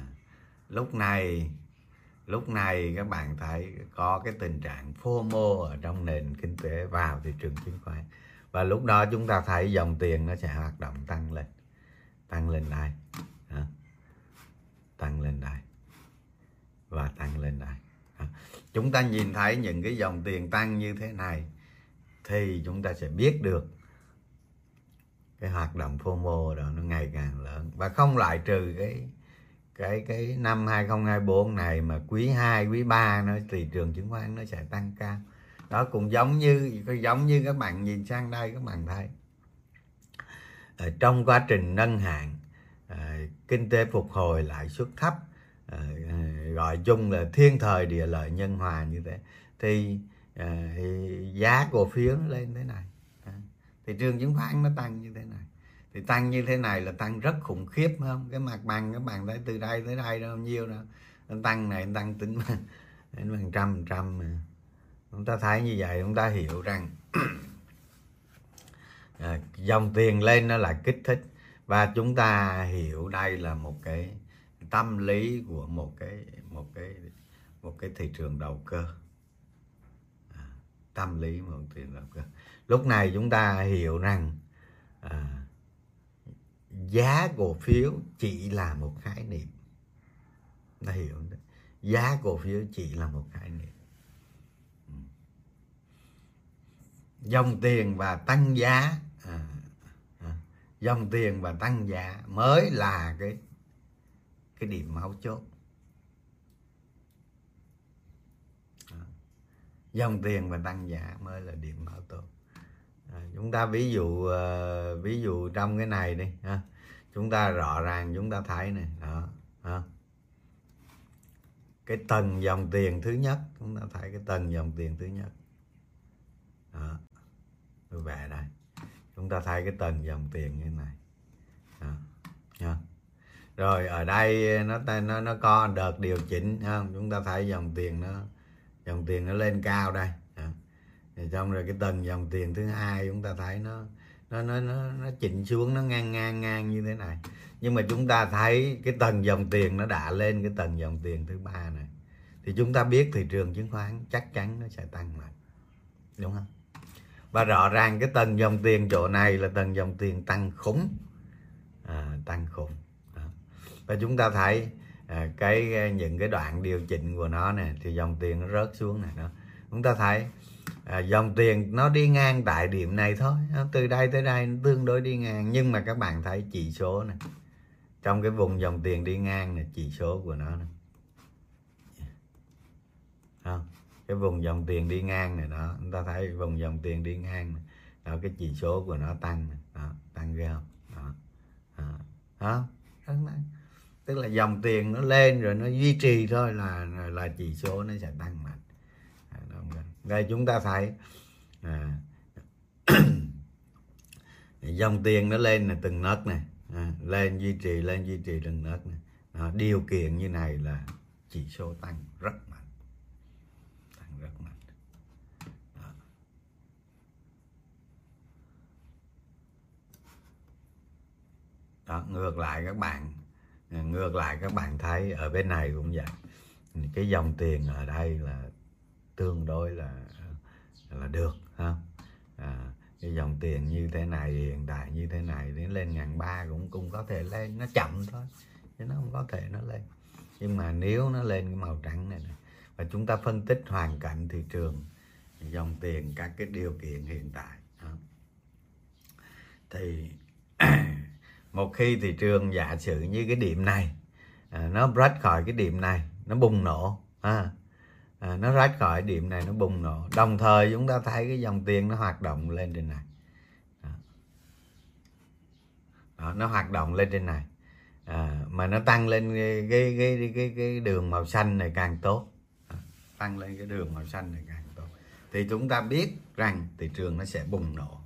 Lúc này các bạn thấy có cái tình trạng FOMO ở trong nền kinh tế vào thị trường chứng khoán, và lúc đó chúng ta thấy dòng tiền nó sẽ hoạt động tăng lên đây, tăng lên đây và tăng lên đây. Chúng ta nhìn thấy những cái dòng tiền tăng như thế này thì chúng ta sẽ biết được cái hoạt động FOMO đó nó ngày càng lớn, và không loại trừ cái năm 2024 này mà quý 2, quý 3 nó thị trường chứng khoán nó sẽ tăng cao. Đó cũng giống như các bạn nhìn sang đây, các bạn thấy trong quá trình nâng hạn, kinh tế phục hồi, lãi suất thấp, gọi chung là thiên thời địa lợi nhân hòa như thế, thì giá cổ phiếu nó lên thế này, thị trường chứng khoán nó tăng như thế này. Thì tăng như thế này là tăng rất khủng khiếp, không? Cái mặt bằng các bạn thấy từ đây tới đây đâu nhiêu đâu, tăng này tăng tính đến trăm. Chúng ta thấy như vậy, chúng ta hiểu rằng dòng tiền lên nó là kích thích, và chúng ta hiểu đây là một cái tâm lý của một cái thị trường đầu cơ. Tâm lý một thị trường đầu cơ. Lúc này chúng ta hiểu rằng giá cổ phiếu chỉ là một khái niệm. Ta hiểu đấy. Giá cổ phiếu chỉ là một khái niệm. Dòng tiền và tăng giá, dòng tiền và tăng giá mới là cái điểm mấu chốt. Dòng tiền và tăng giá mới là điểm mấu chốt. Chúng ta ví dụ trong cái này đi, chúng ta rõ ràng chúng ta thấy này đó, cái tầng dòng tiền thứ nhất, chúng ta thấy cái tầng dòng tiền thứ nhất đó, về đây chúng ta thấy cái tầng dòng tiền như thế này đó. Rồi ở đây nó có đợt điều chỉnh, không? Chúng ta thấy dòng tiền nó lên cao đây. Thì xong rồi cái tầng dòng tiền thứ hai chúng ta thấy nó chỉnh xuống, nó ngang như thế này. Nhưng mà chúng ta thấy cái tầng dòng tiền nó đã lên cái tầng dòng tiền thứ ba này, thì chúng ta biết thị trường chứng khoán chắc chắn nó sẽ tăng mạnh, đúng không? Và rõ ràng cái tầng dòng tiền chỗ này là tầng dòng tiền tăng khủng, tăng khủng. Và chúng ta thấy những cái đoạn điều chỉnh của nó này thì dòng tiền nó rớt xuống này đó. Chúng ta thấy dòng tiền nó đi ngang tại điểm này thôi, từ đây tới đây nó tương đối đi ngang, nhưng mà các bạn thấy chỉ số này, trong cái vùng dòng tiền đi ngang này, chỉ số của nó này. Không? Cái vùng dòng tiền đi ngang này đó, chúng ta thấy vùng dòng tiền đi ngang này, đó, cái chỉ số của nó tăng này, đó, tăng ghê không? Đó. Tức là dòng tiền nó lên rồi nó duy trì thôi là chỉ số nó sẽ tăng mạnh. Đây chúng ta thấy dòng tiền nó lên là từng nấc này, lên duy trì từng nấc này. Đó, điều kiện như này là chỉ số tăng rất mạnh, Đó, ngược lại các bạn thấy ở bên này cũng vậy, cái dòng tiền ở đây là tương đối là được, không? cái dòng tiền như thế này, hiện tại như thế này, đến lên 1.300 cũng có thể lên, nó chậm thôi chứ nó không có thể nó lên. Nhưng mà nếu nó lên cái màu trắng này, và chúng ta phân tích hoàn cảnh thị trường, dòng tiền, các cái điều kiện hiện tại đó, thì một khi thị trường giả sử như cái điểm này nó break khỏi cái điểm này, nó bùng nổ, nó rách khỏi điểm này, nó bùng nổ, đồng thời chúng ta thấy cái dòng tiền nó hoạt động lên trên này. Đó, nó hoạt động lên trên này, mà nó tăng lên cái đường màu xanh này càng tốt. Tăng lên cái đường màu xanh này càng tốt, thì chúng ta biết rằng thị trường nó sẽ bùng nổ.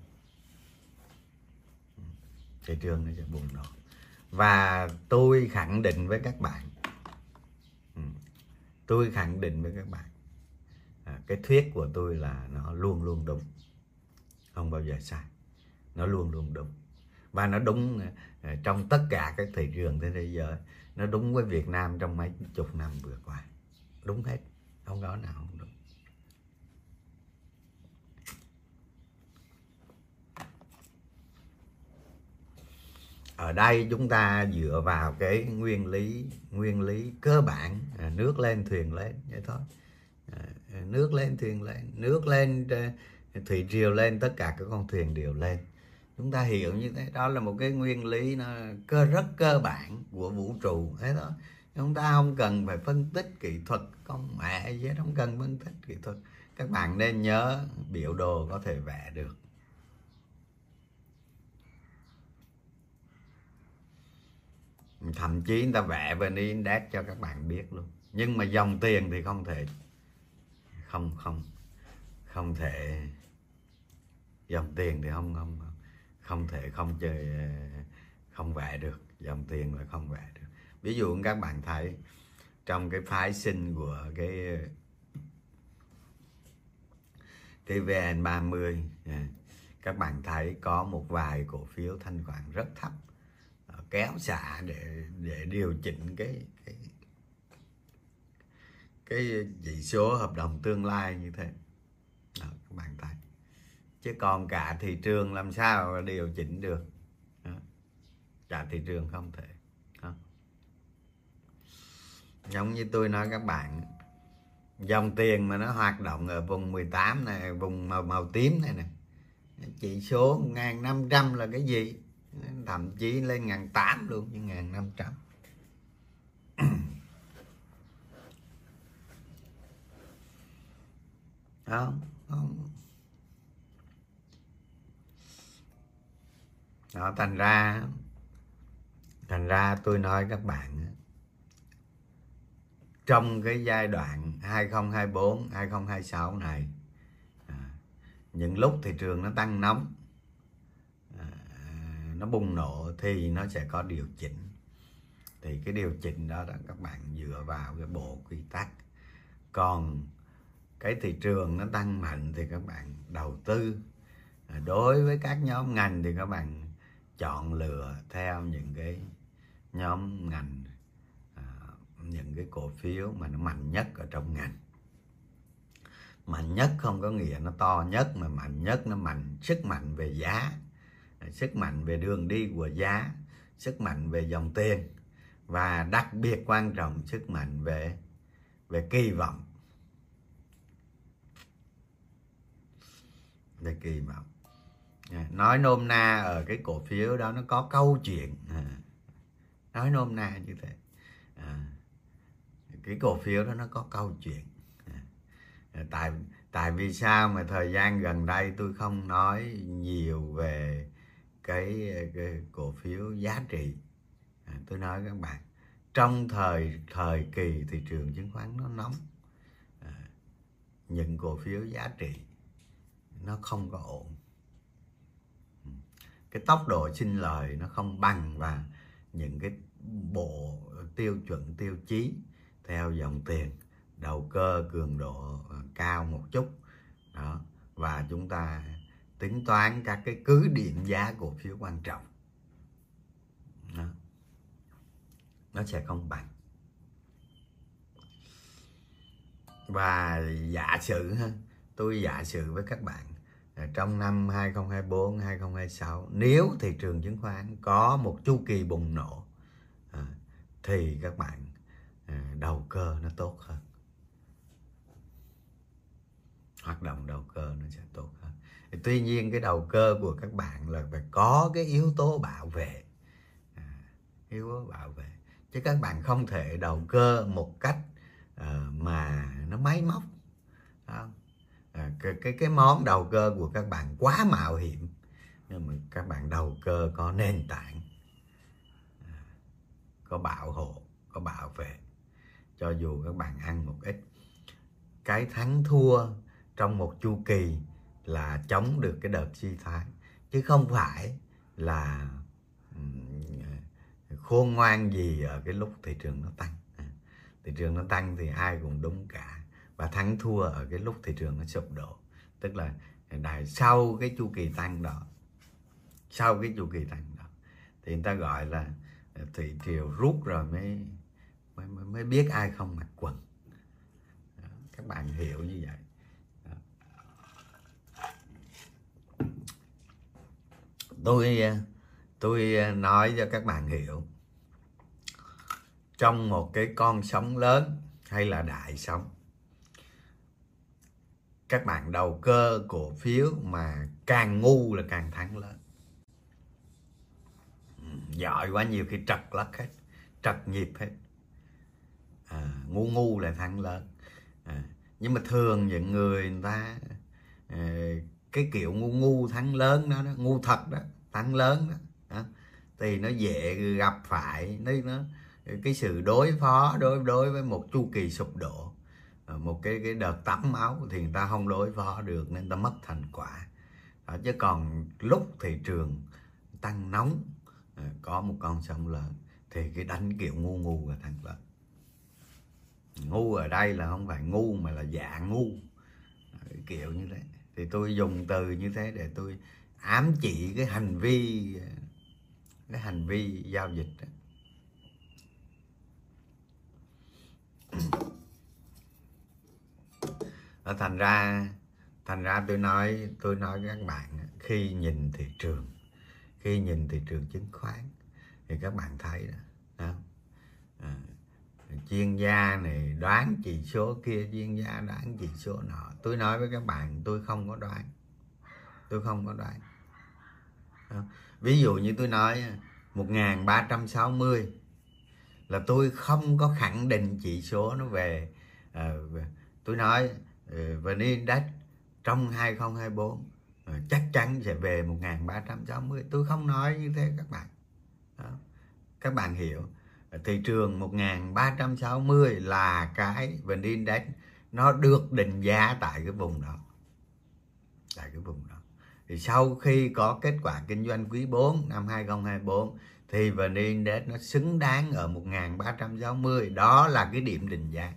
Thị trường nó sẽ bùng nổ. Và tôi khẳng định với các bạn, tôi khẳng định với các bạn, cái thuyết của tôi là nó luôn luôn đúng, không bao giờ sai. Nó luôn luôn đúng, và nó đúng trong tất cả các thị trường trên thế giới. Nó đúng với Việt Nam trong mấy chục năm vừa qua, đúng hết, không có nào không đúng. Ở đây chúng ta dựa vào cái nguyên lý cơ bản, nước lên thuyền lên vậy thôi. Nước lên thuyền lên, nước lên, thủy triều lên, tất cả các con thuyền đều lên. Chúng ta hiểu như thế, đó là một cái nguyên lý nó rất cơ bản của vũ trụ thế đó. Chúng ta không cần phải phân tích kỹ thuật, con mẹ gì hết, không cần phân tích kỹ thuật. Các bạn nên nhớ biểu đồ có thể vẽ được. Thậm chí người ta vẽ VN Index cho các bạn biết luôn. Nhưng mà dòng tiền thì không thể, không thể, dòng tiền thì không thể không chơi, không vẽ được. Dòng tiền là không vẽ được. Ví dụ các bạn thấy trong cái phái sinh của cái VN30, các bạn thấy có một vài cổ phiếu thanh khoản rất thấp, kéo xả để điều chỉnh cái chỉ số hợp đồng tương lai như thế đó, các bạn thấy. Chứ còn cả thị trường làm sao điều chỉnh được đó. Cả thị trường không thể đó. Giống như tôi nói các bạn, dòng tiền mà nó hoạt động ở vùng 18 này, vùng màu tím này nè, chỉ số 1.500 là cái gì, thậm chí lên 1.800 luôn, nhưng 1.500 không. Đó, thành ra tôi nói các bạn, trong cái giai đoạn 2024 2026 này, những lúc thị trường nó tăng nóng, nó bùng nổ, thì nó sẽ có điều chỉnh. Thì cái điều chỉnh đó các bạn dựa vào cái bộ quy tắc. Còn cái thị trường nó tăng mạnh thì các bạn đầu tư. Đối với các nhóm ngành thì các bạn chọn lựa theo những cái nhóm ngành, những cái cổ phiếu mà nó mạnh nhất ở trong ngành. Mạnh nhất không có nghĩa nó to nhất, mà mạnh nhất nó mạnh, sức mạnh về giá, sức mạnh về đường đi của giá, sức mạnh về dòng tiền, và đặc biệt quan trọng sức mạnh về kỳ vọng. Về kỳ vọng. Nói nôm na ở cái cổ phiếu đó nó có câu chuyện, nói nôm na như thế, cái cổ phiếu đó nó có câu chuyện. Tại vì sao mà thời gian gần đây tôi không nói nhiều về cái cổ phiếu giá trị. Tôi nói các bạn, trong thời kỳ thị trường chứng khoán nó nóng, những cổ phiếu giá trị nó không có ổn. Cái tốc độ sinh lời nó không bằng, và những cái bộ tiêu chuẩn tiêu chí theo dòng tiền, đầu cơ cường độ cao một chút đó, và chúng ta tính toán các cái cứ điểm giá cổ phiếu quan trọng đó, nó sẽ không bằng. Và giả sử, tôi giả sử với các bạn, trong năm 2024, 2026, nếu thị trường chứng khoán có một chu kỳ bùng nổ thì các bạn đầu cơ nó tốt hơn. Hoạt động đầu cơ nó sẽ tốt hơn. Tuy nhiên cái đầu cơ của các bạn là phải có cái yếu tố bảo vệ. Yếu tố bảo vệ. Chứ các bạn không thể đầu cơ một cách mà nó máy móc. Cái món đầu cơ của các bạn quá mạo hiểm. Nhưng mà các bạn đầu cơ có nền tảng, có bảo hộ, có bảo vệ. Cho dù các bạn ăn một ít, cái thắng thua trong một chu kỳ là chống được cái đợt suy thoái, chứ không phải là khôn ngoan gì ở cái lúc thị trường nó tăng. Thị trường nó tăng thì ai cũng đúng cả, và thắng thua ở cái lúc thị trường nó sụp đổ, tức là sau cái chu kỳ tăng đó, thì người ta gọi là thị trường rút rồi mới biết ai không mặc quần. Các bạn hiểu như vậy. Tôi nói cho các bạn hiểu, trong một cái con sóng lớn hay là đại sóng, các bạn đầu cơ cổ phiếu mà càng ngu là càng thắng lớn. Giỏi quá nhiều khi trật lắc hết, trật nhịp hết. Ngu là thắng lớn. Nhưng mà thường những người ta cái kiểu ngu thắng lớn đó, ngu thật đó, thắng lớn đó, thì nó dễ gặp phải cái sự đối phó đối với một chu kỳ sụp đổ, một cái đợt tắm máu thì người ta không đối phó được nên ta mất thành quả. Chứ còn lúc thị trường tăng nóng, có một con sóng lớn thì cái đánh kiểu ngu là thắng lớn. Ngu ở đây là không phải ngu mà là dạ ngu, kiểu như thế. Thì tôi dùng từ như thế để tôi ám chỉ cái hành vi giao dịch đó. Thành ra tôi nói các bạn, khi nhìn thị trường chứng khoán thì các bạn thấy đó, chuyên gia này đoán chỉ số kia, chuyên gia đoán chỉ số nọ. Tôi nói với các bạn, tôi không có đoán. Ví dụ như tôi nói 1360 là tôi không có khẳng định chỉ số nó về. Tôi nói VN Index trong 2024 chắc chắn sẽ về 1360. Tôi không nói như thế các bạn. Các bạn hiểu, thị trường 1360 là cái VN Index nó được định giá tại cái vùng đó. Thì sau khi có kết quả kinh doanh quý 4 năm 2024 thì VN Index nó xứng đáng ở 1360. Đó là cái điểm định giá.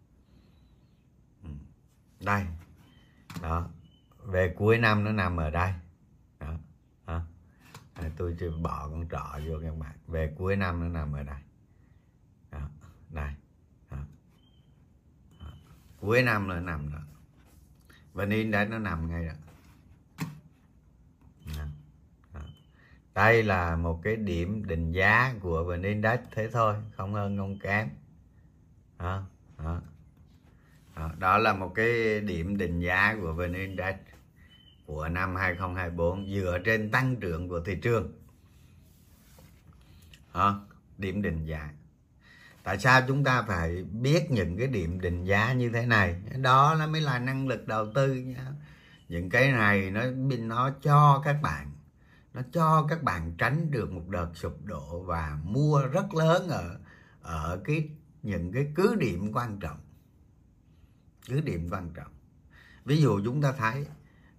Đây. Đó. Về cuối năm nó nằm ở đây. Đó. Tôi chỉ bỏ con trỏ vô các bạn. Về cuối năm nó nằm ở đây. Đó. Đây. Đó. Đó. Cuối năm nó nằm đó. VN Index nó nằm ngay đó. Đây là một cái điểm định giá của VN Index, thế thôi, không hơn không kém. Đó là một cái điểm định giá của VN Index của năm 2024 dựa trên tăng trưởng của thị trường. Điểm định giá. Tại sao chúng ta phải biết những cái điểm định giá như thế này? Đó nó mới là năng lực đầu tư nha. Những cái này nó cho các bạn tránh được một đợt sụp đổ và mua rất lớn ở những cái cứ điểm quan trọng. Ví dụ chúng ta thấy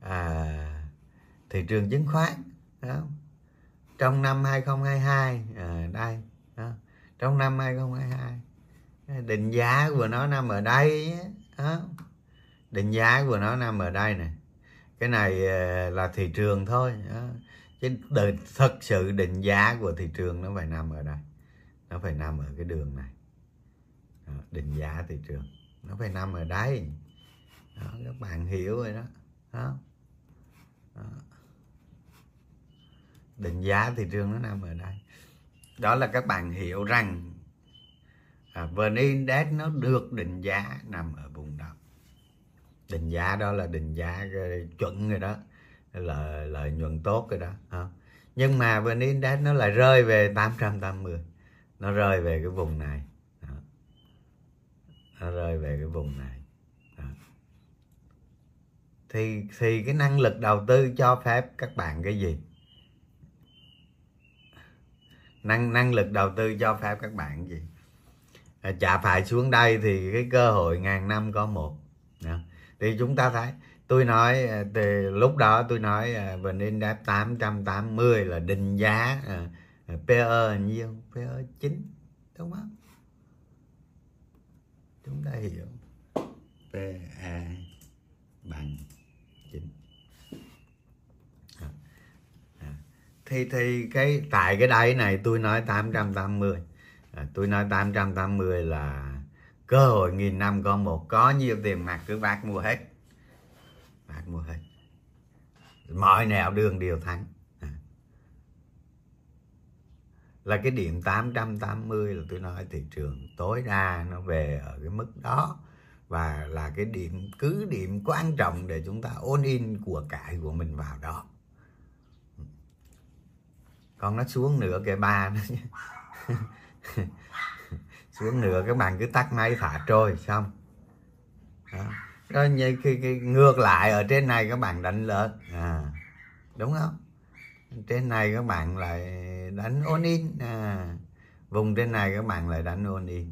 thị trường chứng khoán đó, trong năm 2022 đây đó, trong năm 2022 định giá của nó nằm ở đây đó. Định giá của nó nằm ở đây này. Cái này là thị trường thôi đó. Chứ thật sự định giá của thị trường nó phải nằm ở đây. Nó phải nằm ở cái đường này đó, định giá thị trường nó phải nằm ở đây đó, các bạn hiểu rồi đó. Đó. Định giá thị trường nó nằm ở đây. Đó là các bạn hiểu rằng VN Index nó được định giá nằm ở vùng đó. Định giá đó là định giá chuẩn rồi đó, lợi nhuận tốt rồi đó. Nhưng mà VN Index nó lại rơi về 880, nó rơi về cái vùng này đó. Nó rơi về cái vùng này đó. Thì cái năng lực đầu tư cho phép các bạn cái gì? Năng lực đầu tư cho phép các bạn cái gì? Chả phải xuống đây thì cái cơ hội ngàn năm có một. Thì chúng ta thấy, tôi nói thì lúc đó tôi nói VN Index 880 là định giá, PE nhiêu? PE 9, đúng không? Chúng ta hiểu PE bằng 9. Thì tại cái đáy này tôi nói 880. Tôi nói 880 là cơ hội nghìn năm có một, có nhiều tiền mặt cứ vác mua hết. Vác mua hết. Mọi nẻo đường đều thắng. Là cái điểm 880 là tôi nói thị trường tối đa nó về ở cái mức đó. Và là cái điểm quan trọng để chúng ta ôn in của cải của mình vào đó. Còn nó xuống nữa cái ba nữa nhé. Xuống nữa các bạn cứ tắt máy thả trôi xong đó. Rồi ngược lại ở trên này các bạn đánh lớn, đúng không? Trên này các bạn lại đánh all in, vùng trên này các bạn lại đánh all in.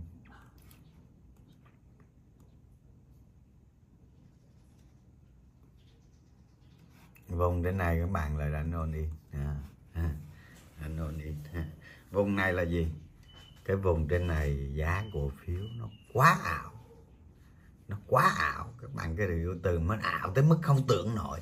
Vùng trên này các bạn lại đánh all in, đánh all in. Vùng này là gì? Cái vùng trên này giá cổ phiếu nó quá ảo. Nó quá ảo. Các bạn cái điều từ nó ảo tới mức không tưởng nổi.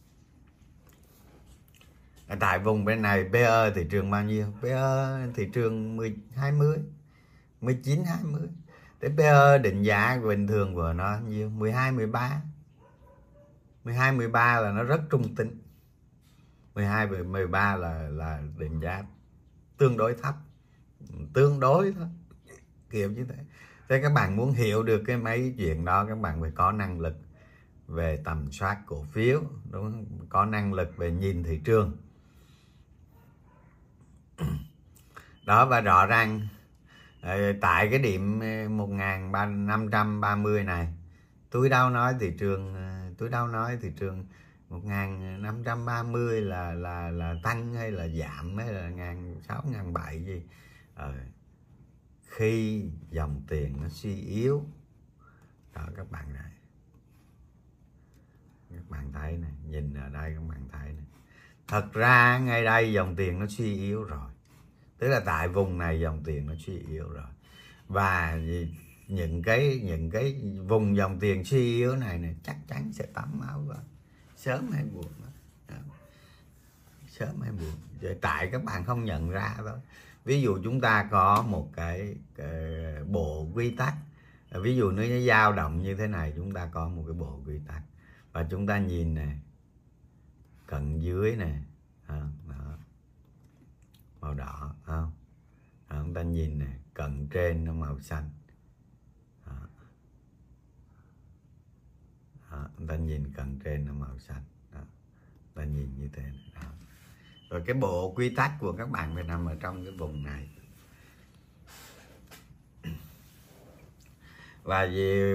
Tại vùng bên này PE thị trường bao nhiêu? PE thị trường 20, 19, 20. Thế PE định giá bình thường của nó nhiêu? 12, 13. 12, 13 là nó rất trung tính. 12, 13 là định giá tương đối thấp. Tương đối thôi, kiểu như thế. Thế các bạn muốn hiểu được cái mấy chuyện đó, các bạn phải có năng lực về tầm soát cổ phiếu, đúng không? Có năng lực về nhìn thị trường đó. Và rõ ràng tại cái điểm 1530 này, tôi đâu nói thị trường 1530 là tăng hay là giảm hay là 1600, 1700 gì. Khi dòng tiền nó suy yếu đó các bạn này, các bạn thấy này, nhìn ở đây các bạn thấy này, thật ra ngay đây dòng tiền nó suy yếu rồi, tức là tại vùng này dòng tiền nó suy yếu rồi. Và những cái vùng dòng tiền suy yếu này chắc chắn sẽ tắm máu vào sớm hay muộn đó. Sớm hay muộn, tại các bạn không nhận ra thôi. Ví dụ chúng ta có một cái bộ quy tắc, ví dụ nếu nó dao động như thế này, chúng ta có một cái bộ quy tắc và chúng ta nhìn này, cận dưới này, màu đỏ, không? Chúng ta nhìn này, cận trên nó màu xanh. Chúng ta nhìn cận trên nó màu xanh. Ta nhìn như thế này. Rồi cái bộ quy tắc của các bạn phải nằm ở trong cái vùng này. Và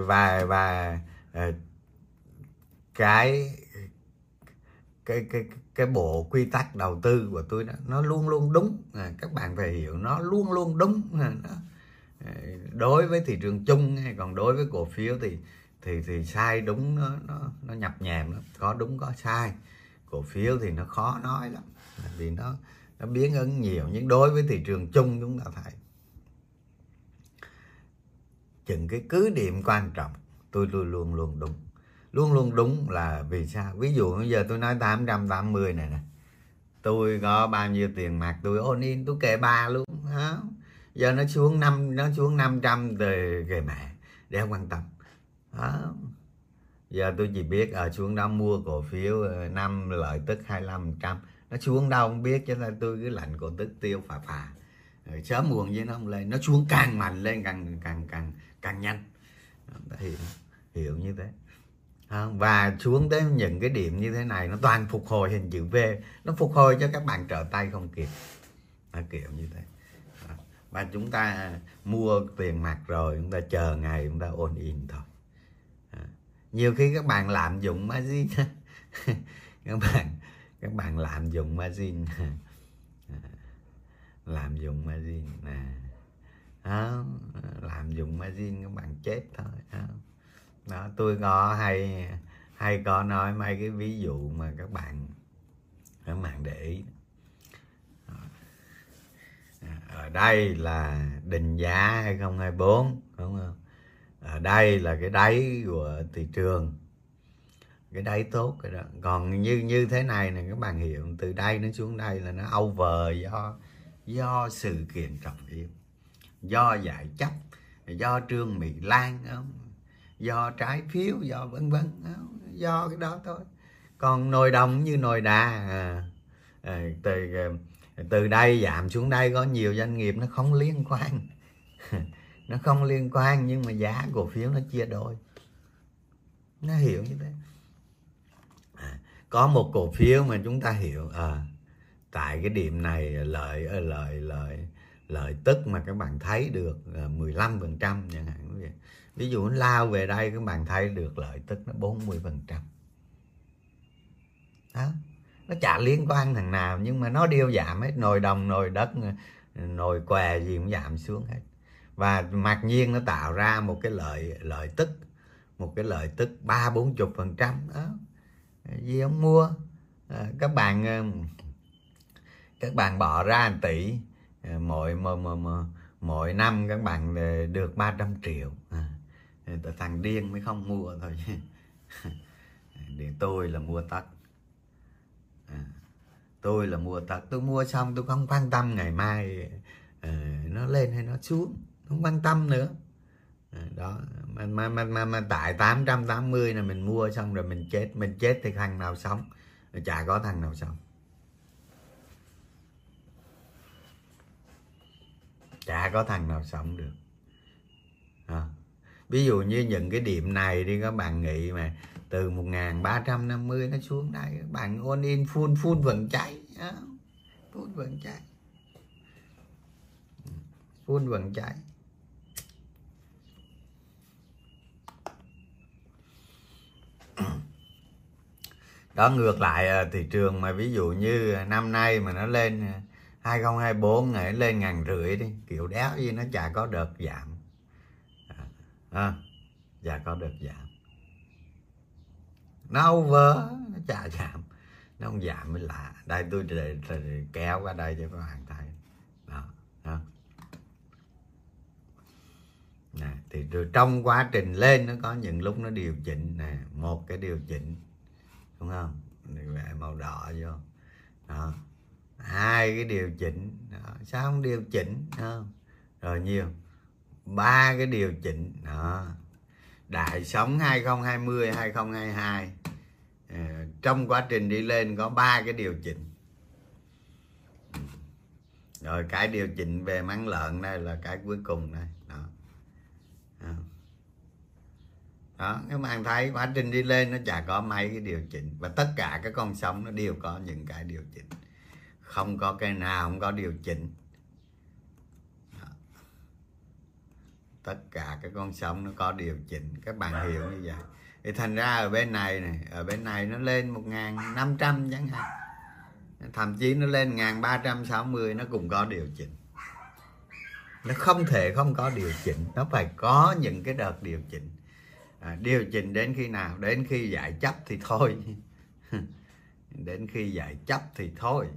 cái bộ quy tắc đầu tư của tôi đó, nó luôn luôn đúng. Các bạn phải hiểu nó luôn luôn đúng. Đối với thị trường chung hay còn đối với cổ phiếu thì sai đúng nó nhập nhèm lắm, có đúng có sai. Cổ phiếu thì nó khó nói lắm vì nó biến ứng nhiều, nhưng đối với thị trường chung chúng ta thấy chừng cái cứ điểm quan trọng tôi luôn luôn đúng. Luôn luôn đúng là vì sao? Ví dụ bây giờ tôi nói 880 này nè, tôi có bao nhiêu tiền mặt tôi all in, tôi kệ bà luôn. Giờ nó xuống 500 rồi kệ mẹ, đeo quan tâm. Giờ tôi chỉ biết ở xuống đó mua cổ phiếu năm lợi tức 25%. Nó xuống đâu không biết, cho nên tôi cứ lạnh cổ tức tiêu phà phà. Rồi sớm muộn với nó không lên, nó xuống càng mạnh lên càng nhanh. Hiểu như thế. Và xuống tới những cái điểm như thế này nó toàn phục hồi hình chữ V, nó phục hồi cho các bạn trở tay không kịp, kiểu như thế. Và chúng ta mua tiền mặt rồi, chúng ta chờ ngày chúng ta ôn in thôi. Nhiều khi các bạn lạm dụng margin các bạn lạm dụng margin lạm dụng margin nè, lạm dụng margin các bạn chết thôi. Đó, tôi có hay có nói mấy cái ví dụ mà các bạn để ý. Ở đây là định giá 2024, đúng không? Ở đây là cái đáy của thị trường, cái đáy tốt rồi đó. Còn như thế này nè, các bạn hiểu, từ đây nó xuống đây là nó over do sự kiện trọng yếu, do giải chấp, do Trương Mỹ Lan, do trái phiếu, do vân vân, do cái đó thôi. Còn nồi đồng như nồi đá, từ đây giảm xuống đây có nhiều doanh nghiệp nó không liên quan nó không liên quan, nhưng mà giá cổ phiếu nó chia đôi. Nó hiểu như thế. Có một cổ phiếu mà chúng ta hiểu tại cái điểm này lợi tức mà các bạn thấy được 15% chẳng hạn. Ví dụ lao về đây các bạn thấy được lợi tức nó 40%. Đó, nó chả liên quan thằng nào, nhưng mà nó đều giảm hết. Nồi đồng, nồi đất, nồi què gì cũng giảm xuống hết. Và mặc nhiên nó tạo ra một cái lợi tức, một cái lợi tức 30-40%. Đó, gì không mua. Các bạn bỏ ra 1 tỷ mỗi năm các bạn được 300 triệu. Thằng điên mới không mua thôi. Để tôi là mua tất. Tôi là mua tất. Tôi mua xong tôi không quan tâm ngày mai nó lên hay nó xuống, không quan tâm nữa. Đó, mà tại 880 là mình mua xong rồi mình chết thì thằng nào sống? Chả có thằng nào sống. Chả có thằng nào sống được. Ví dụ như những cái điểm này đi, các bạn nghĩ mà từ 1350 nó xuống đây, các bạn ôn in full vẫn cháy. Full vẫn cháy. Full vẫn cháy. Đó, ngược lại thị trường mà ví dụ như năm nay mà nó lên 2024 này lên 1.500 đi, kiểu đéo gì nó chả có đợt giảm. Chả có đợt giảm. Nó over, nó chả giảm. Nó không giảm mới lạ. Đây tôi để kéo qua đây cho các bạn thấy. Đó. Nè, thì trong quá trình lên nó có những lúc nó điều chỉnh nè, một cái điều chỉnh, đúng không? Vẽ màu đỏ vô. Đó. 2 cái điều chỉnh. Đó. Sao không điều chỉnh? Không? Rồi nhiều. 3 cái điều chỉnh. Đó. Đại sống 2020, 2022. Trong quá trình đi lên có 3 cái điều chỉnh. Rồi cái điều chỉnh về măng lợn đây là cái cuối cùng đây. Đó, các bạn thấy quá trình đi lên nó chả có mấy cái điều chỉnh, và tất cả các con sóng nó đều có những cái điều chỉnh, không có cái nào không có điều chỉnh. Đó. Tất cả các con sóng nó có điều chỉnh, các bạn hiểu như vậy. Thì thành ra ở bên này nó lên 1.500 chẳng hạn, thậm chí nó lên 1.360, nó cũng có điều chỉnh. Nó không thể không có điều chỉnh, nó phải có những cái đợt điều chỉnh. Điều chỉnh đến khi nào? Đến khi giải chấp thì thôi. Đến khi giải chấp thì thôi.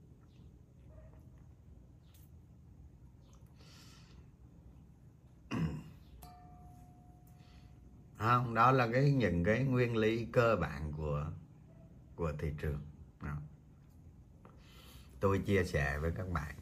Không, đó là những cái nguyên lý cơ bản của thị trường. Đó. Tôi chia sẻ với các bạn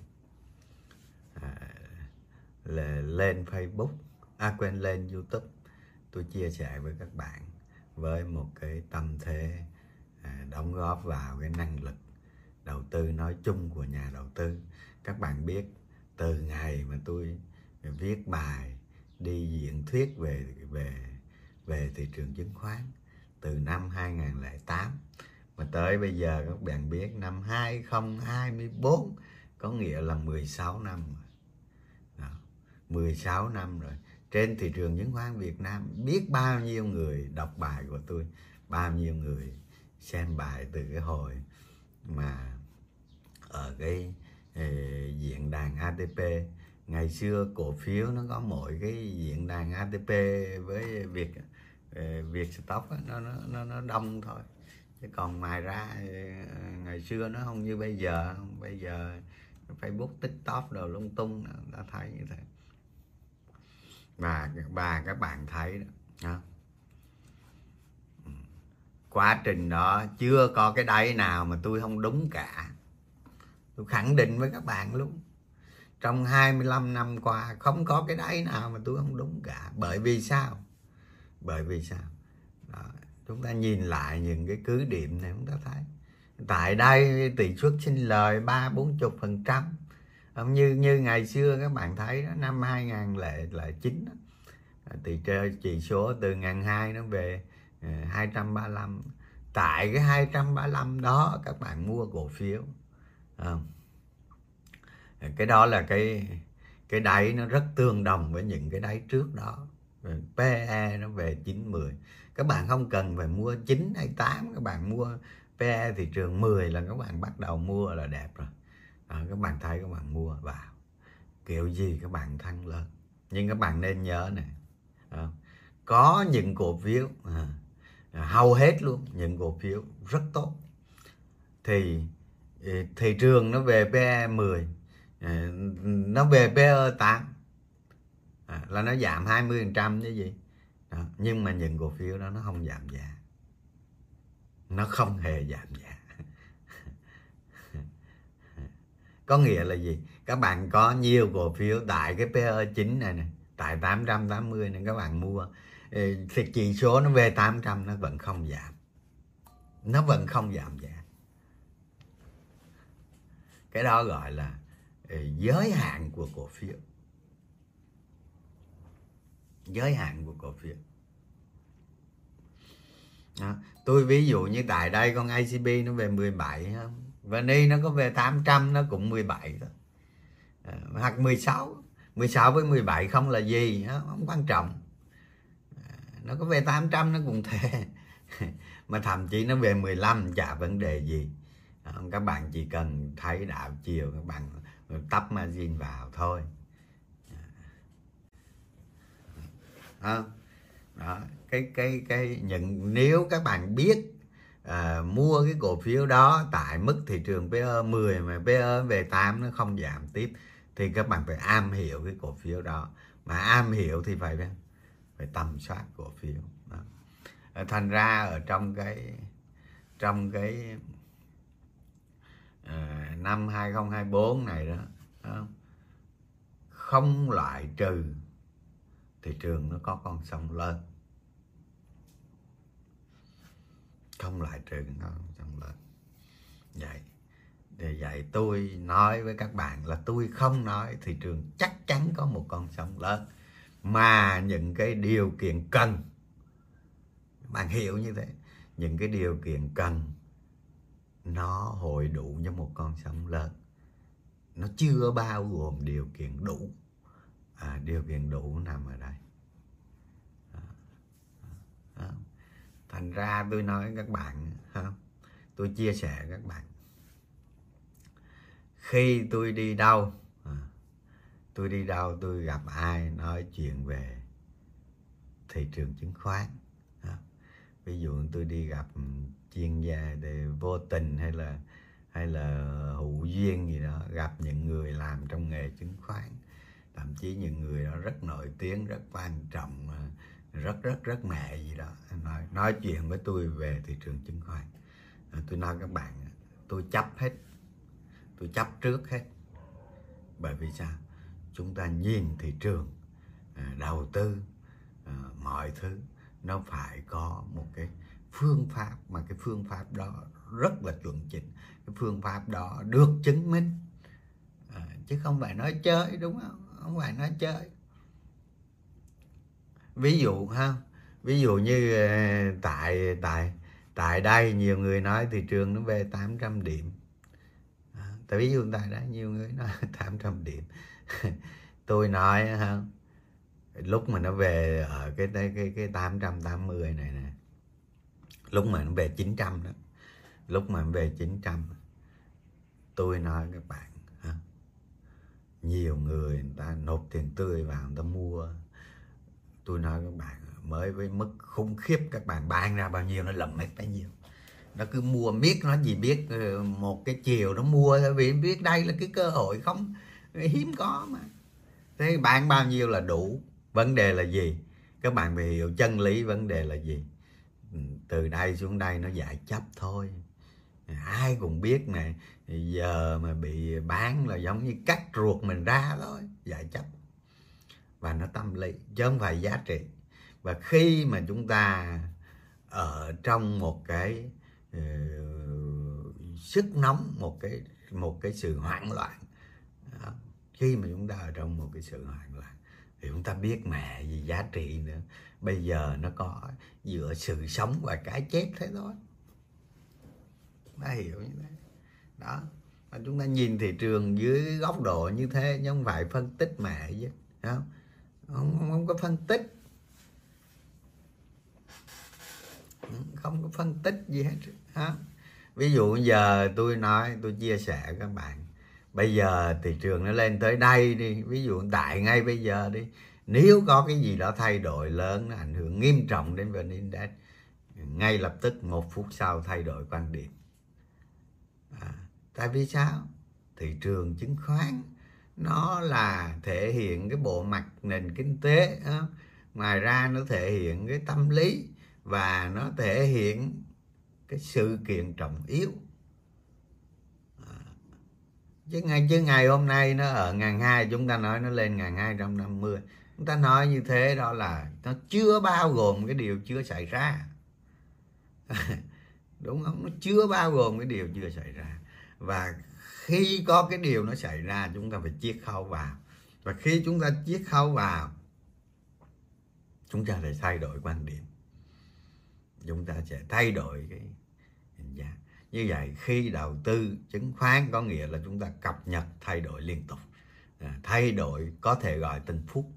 lên Facebook, lên YouTube, tôi chia sẻ với các bạn, với một cái tâm thế đóng góp vào cái năng lực đầu tư nói chung của nhà đầu tư. Các bạn biết từ ngày mà tôi viết bài đi diễn thuyết về thị trường chứng khoán từ năm 2008 mà tới bây giờ, các bạn biết năm 2024 có nghĩa là 16 năm rồi. Đó, 16 năm rồi. Trên thị trường chứng khoán Việt Nam biết bao nhiêu người đọc bài của tôi, bao nhiêu người xem bài từ cái hồi mà ở cái diễn đàn ATP. Ngày xưa cổ phiếu nó có mỗi cái diễn đàn ATP với Vietstock nó đông thôi, chứ còn ngoài ra ngày xưa nó không như bây giờ. Bây giờ Facebook, TikTok đồ lung tung, đã thấy như thế. Và các bạn thấy đó, quá trình đó chưa có cái đáy nào mà tôi không đúng cả. Tôi khẳng định với các bạn luôn, trong 25 năm qua không có cái đáy nào mà tôi không đúng cả. Bởi vì sao? Đó, chúng ta nhìn lại những cái cứ điểm này, chúng ta thấy tại đây tỷ suất sinh lời 30-40%. Như ngày xưa các bạn thấy đó, năm 2009 đó, chỉ số từ 1.200 nó về 235. Tại cái 235 đó các bạn mua cổ phiếu. Cái đó là cái đáy nó rất tương đồng với những cái đáy trước đó. PE nó về 9-10. Các bạn không cần phải mua 9 hay 8, các bạn mua PE thị trường 10 là các bạn bắt đầu mua là đẹp rồi. Các bạn thấy các bạn mua vào kiểu gì các bạn thắng lớn. Nhưng các bạn nên nhớ này, có những cổ phiếu hầu hết luôn, những cổ phiếu rất tốt thì thị trường nó về PE 10, nó về PE 8 là nó giảm 20% chứ gì đó. Nhưng mà những cổ phiếu đó nó không giảm giá, nó không hề giảm giá. Có nghĩa là gì? Các bạn có nhiều cổ phiếu tại cái PE 9 này, tại 880 này các bạn mua, thì chỉ số nó về 800 nó vẫn không giảm, nó vẫn không giảm giá. Cái đó gọi là giới hạn của cổ phiếu. Giới hạn của cổ phiếu đó. Tôi ví dụ như tại đây con ICB nó về 17, Vani nó có về 800 nó cũng 17 thôi, hoặc 16. 16 với 17 không là gì, không quan trọng. Nó có về 800 nó cũng thế. Mà thậm chí nó về 15 chả vấn đề gì. Các bạn chỉ cần thấy đảo chiều, các bạn tấp margin vào thôi. Đó, nếu các bạn biết mua cái cổ phiếu đó tại mức thị trường PE 10 mà PE về 8 nó không giảm tiếp, thì các bạn phải am hiểu cái cổ phiếu đó. Mà am hiểu thì phải tầm soát cổ phiếu đó. Thành ra ở trong cái năm 2024 này đó, không loại trừ thị trường nó có con sóng lớn, không loại trừ nó con sóng lớn. Vậy tôi nói với các bạn là tôi không nói thị trường chắc chắn có một con sóng lớn, mà những cái điều kiện cần, bạn hiểu như thế, những cái điều kiện cần nó hội đủ cho một con sóng lớn. Nó chưa bao gồm điều kiện đủ. Điều kiện đủ nằm ở đây. Thành ra tôi nói với các bạn, tôi chia sẻ với các bạn, khi tôi đi đâu tôi gặp ai nói chuyện về thị trường chứng khoán, ví dụ tôi đi gặp chuyên gia để vô tình hay là hữu duyên gì đó, gặp những người làm trong nghề chứng khoán, thậm chí những người đó rất nổi tiếng, rất quan trọng, rất mẹ gì đó, nói chuyện với tôi về thị trường chứng khoán. Tôi nói các bạn, tôi chấp hết, tôi chấp trước hết. Bởi vì sao? Chúng ta nhìn thị trường đầu tư mọi thứ nó phải có một cái phương pháp, mà cái phương pháp đó rất là chuẩn chỉnh, cái phương pháp đó được chứng minh, chứ không phải nói chơi, đúng không? Không phải nói chơi. Ví dụ ha, ví dụ như tại đây nhiều người nói thị trường nó về 800 điểm. Tại ví dụ tại đây nhiều người nói 800 điểm. Tôi nói ha, lúc mà nó về ở cái 880 này nè, lúc mà nó về 900 đó, lúc mà nó về 900, tôi nói các bạn ha, nhiều người ta nộp tiền tươi vào người ta mua. Tôi nói các bạn, mới với mức khủng khiếp các bạn bán ra bao nhiêu nó lầm hết bấy nhiêu. Nó cứ mua miết, nó chỉ biết một cái chiều nó mua thôi, vì biết đây là cái cơ hội không hiếm có mà. Thế bán bao nhiêu là đủ. Vấn đề là gì? Các bạn phải hiểu chân lý vấn đề là gì. Từ đây xuống đây nó giải chấp thôi. Ai cũng biết này, giờ mà bị bán là giống như cắt ruột mình ra thôi, giải chấp. Và nó tâm lý chứ không phải giá trị. Và khi mà chúng ta ở trong một cái sức nóng, một cái sự hoảng loạn, khi mà chúng ta ở trong một cái sự hoảng loạn thì chúng ta biết mẹ gì giá trị nữa. Bây giờ nó có giữa sự sống và cái chết thế thôi. Đã hiểu như thế đó. Và chúng ta nhìn thị trường dưới góc độ như thế, chứ không phải phân tích mẹ chứ, không có phân tích, không có phân tích gì hết ha. Ví dụ giờ tôi nói, tôi chia sẻ các bạn, bây giờ thị trường nó lên tới đây đi, ví dụ tại ngay bây giờ đi, nếu có cái gì đó thay đổi lớn, nó ảnh hưởng nghiêm trọng đến VN Index, ngay lập tức 1 phút sau thay đổi quan điểm. Tại vì sao? Thị trường chứng khoán nó là thể hiện cái bộ mặt nền kinh tế, ngoài ra nó thể hiện cái tâm lý, và nó thể hiện cái sự kiện trọng yếu. Chứ ngày hôm nay nó ở 1.200, chúng ta nói nó lên 1.250, chúng ta nói như thế đó là nó chưa bao gồm cái điều chưa xảy ra. Đúng không? Nó chưa bao gồm cái điều chưa xảy ra. Và khi có cái điều nó xảy ra, chúng ta phải chiết khấu vào. Và khi chúng ta chiết khấu vào, chúng ta phải thay đổi quan điểm, chúng ta sẽ thay đổi cái hình giá. Như vậy khi đầu tư chứng khoán có nghĩa là chúng ta cập nhật thay đổi liên tục, thay đổi có thể gọi từng phút.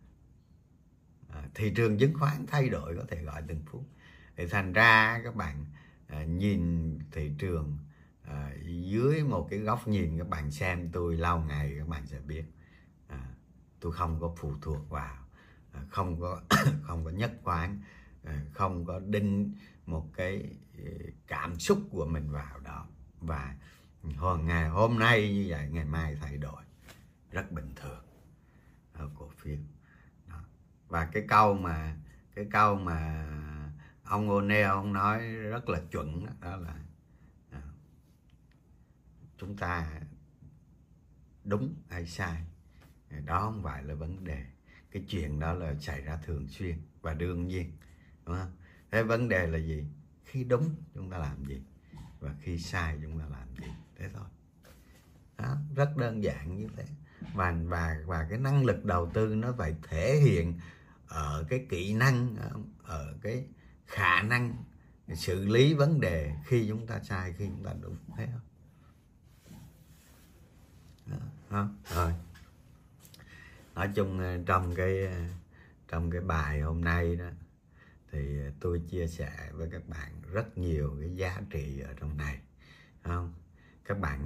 Thị trường chứng khoán thay đổi có thể gọi từng phút. Thì thành ra các bạn nhìn thị trường dưới một cái góc nhìn, các bạn xem tôi lâu ngày các bạn sẽ biết tôi không có phụ thuộc vào, không có nhất quán, không có đinh một cái cảm xúc của mình vào đó. Và ngày hôm nay như vậy, ngày mai thay đổi rất bình thường ở cổ phiếu đó. Và cái câu mà ông O'Neill ông nói rất là chuẩn, đó là chúng ta đúng hay sai đó không phải là vấn đề. Cái chuyện đó là xảy ra thường xuyên và đương nhiên, đúng không? Thế vấn đề là gì? Khi đúng chúng ta làm gì, và khi sai chúng ta làm gì, thế thôi đó, rất đơn giản như thế. Và cái năng lực đầu tư nó phải thể hiện ở cái kỹ năng, ở cái khả năng xử lý vấn đề khi chúng ta sai, khi chúng ta đúng, thấy không? Đó. Rồi, nói chung trong cái bài hôm nay đó thì tôi chia sẻ với các bạn rất nhiều cái giá trị ở trong này, không? Các bạn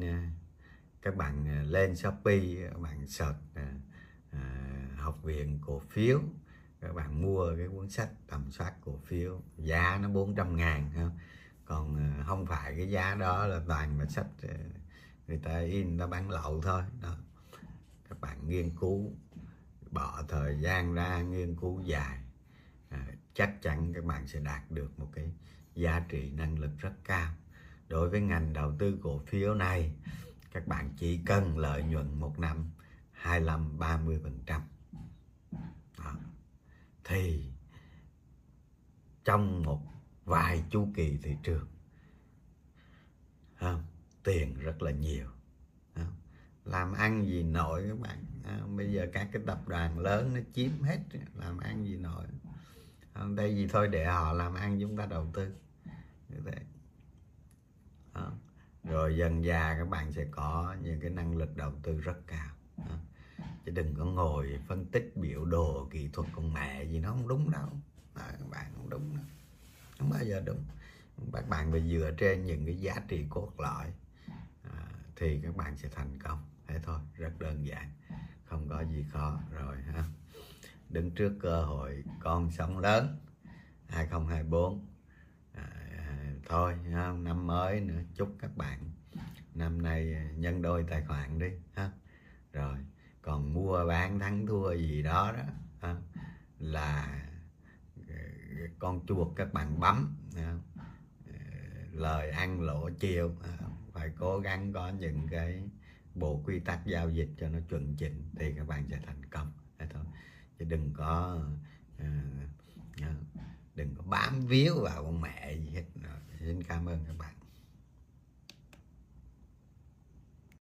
lên Shopee, các bạn search học viện cổ phiếu, các bạn mua cái cuốn sách tầm soát cổ phiếu, giá nó 400.000, không? Còn không phải cái giá đó là toàn là sách người ta in, người ta bán lậu thôi đó. Các bạn nghiên cứu, bỏ thời gian ra nghiên cứu dài, chắc chắn các bạn sẽ đạt được một cái giá trị năng lực rất cao. Đối với ngành đầu tư cổ phiếu này, các bạn chỉ cần lợi nhuận một năm 25-30% thì trong một vài chu kỳ thị trường, không? Tiền rất là nhiều, không? Làm ăn gì nổi các bạn, không? Bây giờ các cái tập đoàn lớn nó chiếm hết, làm ăn gì nổi, không? Đây gì thôi để họ làm ăn, chúng ta đầu tư như thế. Không? Rồi dần dà các bạn sẽ có những cái năng lực đầu tư rất cao, không? Chứ đừng có ngồi phân tích biểu đồ kỹ thuật con mẹ gì, nó không đúng đâu. Các bạn, không đúng đâu, không bao giờ đúng. Các bạn phải dựa trên những cái giá trị cốt lõi thì các bạn sẽ thành công. Thế thôi, rất đơn giản, không có gì khó rồi ha. Đứng trước cơ hội con sóng lớn 2024 thôi ha. Năm mới nữa, chúc các bạn năm nay nhân đôi tài khoản đi ha. Rồi còn mua bán thắng thua gì đó đó ha, là con chuột các bạn bấm ha. Lời ăn lỗ chiều, phải cố gắng có những cái bộ quy tắc giao dịch cho nó chuẩn chỉnh thì các bạn sẽ thành công. Thế thôi, chứ đừng có bám víu vào con mẹ